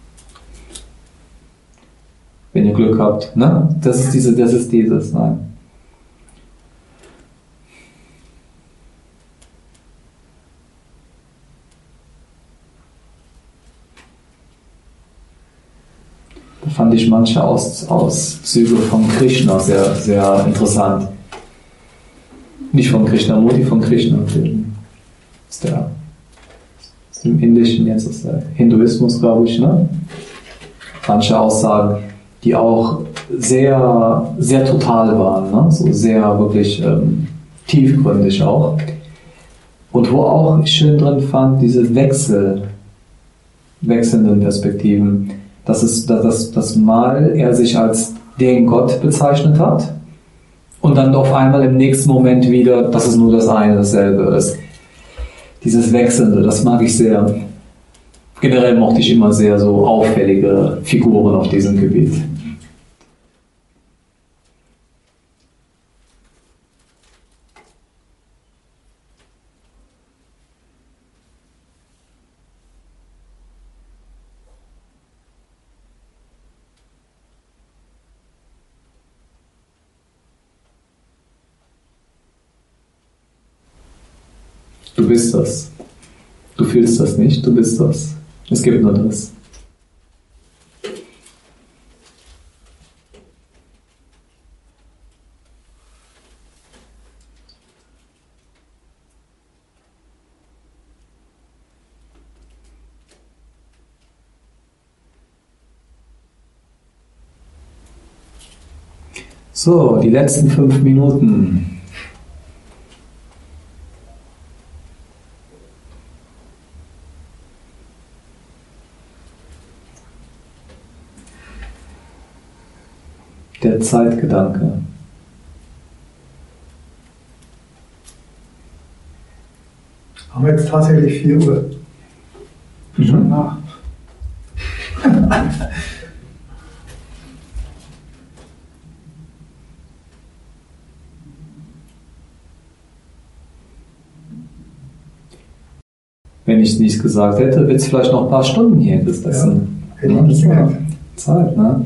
wenn ihr Glück habt, ne? Das ist diese, das ist dieses, nein. Da fand ich manche Aus, Auszüge von Krishna sehr, sehr interessant. Nicht von Krishnamurti, von Krishna. Das ist der, das ist im Indischen, jetzt ist der Hinduismus, glaube ich, ne? Manche Aussagen, die auch sehr, sehr total waren, ne? So sehr wirklich ähm, tiefgründig auch. Und wo auch ich schön drin fand, diese Wechsel, wechselnden Perspektiven, dass, es, dass, dass mal er sich als den Gott bezeichnet hat und dann auf einmal im nächsten Moment wieder, dass es nur das eine, dasselbe ist. Dieses Wechselnde, das mag ich sehr. Generell mochte ich immer sehr so auffällige Figuren auf diesem Gebiet. Du bist das. Du fühlst das nicht, du bist das. Es gibt nur das. So, die letzten fünf Minuten. Der Zeitgedanke. Haben wir jetzt tatsächlich vier Uhr? Mhm. Schon nach. Wenn ich es nicht gesagt hätte, wird es vielleicht noch ein paar Stunden hier gesessen. Ja, hätte ich nicht gemerkt. Zeit, ne?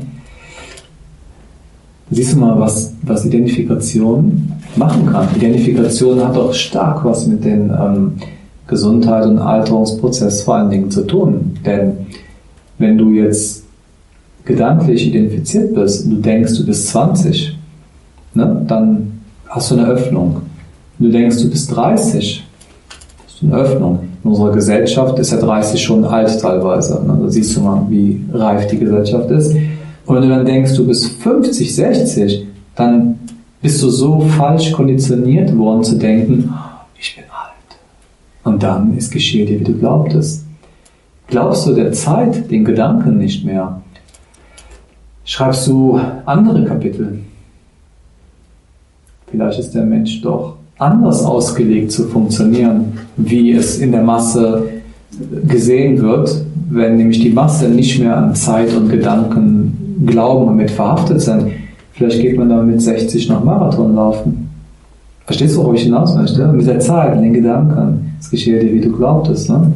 Siehst du mal, was, was Identifikation machen kann. Identifikation hat auch stark was mit dem ähm, Gesundheit und Alterungsprozess vor allen Dingen zu tun. Denn wenn du jetzt gedanklich identifiziert bist und du denkst, du bist zwanzig, ne, dann hast du eine Öffnung. Wenn du denkst, du bist dreißig, hast du eine Öffnung. In unserer Gesellschaft ist ja dreißig schon alt teilweise. Ne? Da siehst du mal, wie reif die Gesellschaft ist. Und wenn du dann denkst, du bist fünfzig, sechzig, dann bist du so falsch konditioniert worden zu denken, ich bin alt. Und dann ist geschehen dir, wie du glaubtest. Glaubst du der Zeit, den Gedanken nicht mehr? schreibst du andere Kapitel. Vielleicht ist der Mensch doch anders ausgelegt zu funktionieren, wie es in der Masse gesehen wird, wenn nämlich die Masse nicht mehr an Zeit und Gedanken glauben und mit verhaftet sind. Vielleicht geht man dann mit sechzig noch Marathon laufen. Verstehst du, worauf ich hinaus möchte? Mit der Zeit, mit den Gedanken. Es geschehe dir, wie du glaubtest. Ne?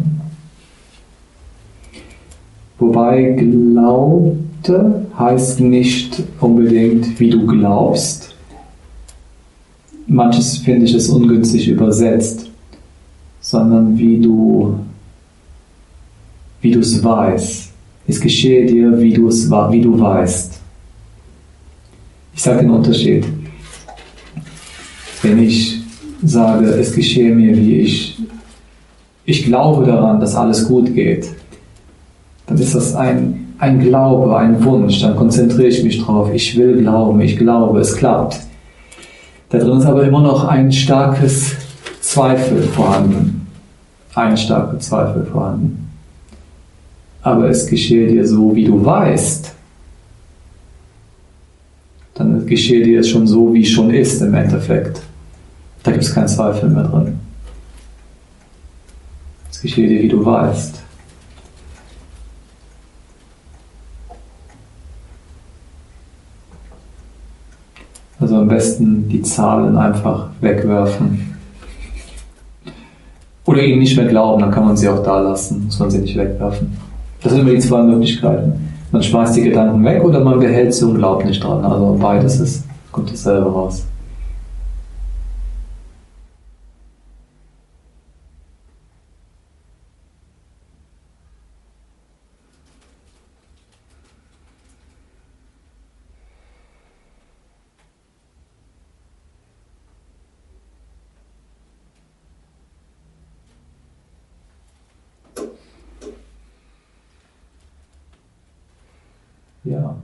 Wobei Glaubte heißt nicht unbedingt, wie du glaubst. Manches finde ich es ungünstig übersetzt, sondern wie du wie du es weißt. Es geschehe dir, wie du es wie du weißt. Ich sage den Unterschied. Wenn ich sage, es geschehe mir, wie ich ich glaube daran, dass alles gut geht, dann ist das ein, ein Glaube, ein Wunsch, dann konzentriere ich mich drauf, ich will glauben, ich glaube, es klappt. Da drin ist aber immer noch ein starkes Zweifel vorhanden. Ein starker Zweifel vorhanden. Aber es geschehe dir so, wie du weißt. Dann geschehe dir es schon so, wie es schon ist im Endeffekt. Da gibt es keinen Zweifel mehr drin. Es geschehe dir, wie du weißt. Also am besten die Zahlen einfach wegwerfen. Oder ihnen nicht mehr glauben, dann kann man sie auch da lassen, muss man sie nicht wegwerfen. Das sind immer die zwei Möglichkeiten. Man schmeißt die Gedanken weg oder man behält sie und glaubt nicht dran. Also beides ist, kommt dasselbe raus. Ja.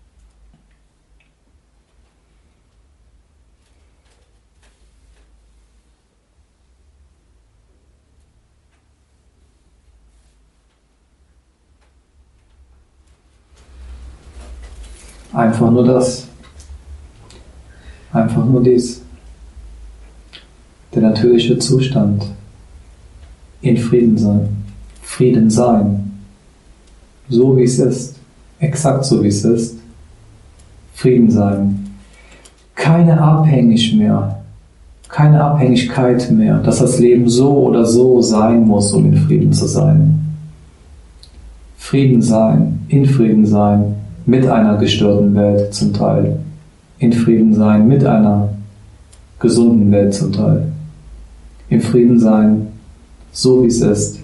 Einfach nur das. Einfach nur dies. Der natürliche Zustand. In Frieden sein. Frieden sein. So wie es ist. Exakt so wie es ist. Frieden sein. Keine Abhängig mehr. Keine Abhängigkeit mehr, dass das Leben so oder so sein muss, um in Frieden zu sein. Frieden sein, in Frieden sein, mit einer gestörten Welt zum Teil. In Frieden sein, mit einer gesunden Welt zum Teil. Im Frieden sein, so wie es ist.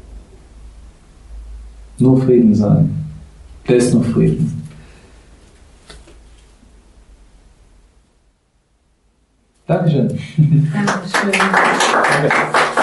Nur Frieden sein. Der ist nur Frieden. Dankeschön. Dankeschön. Danke.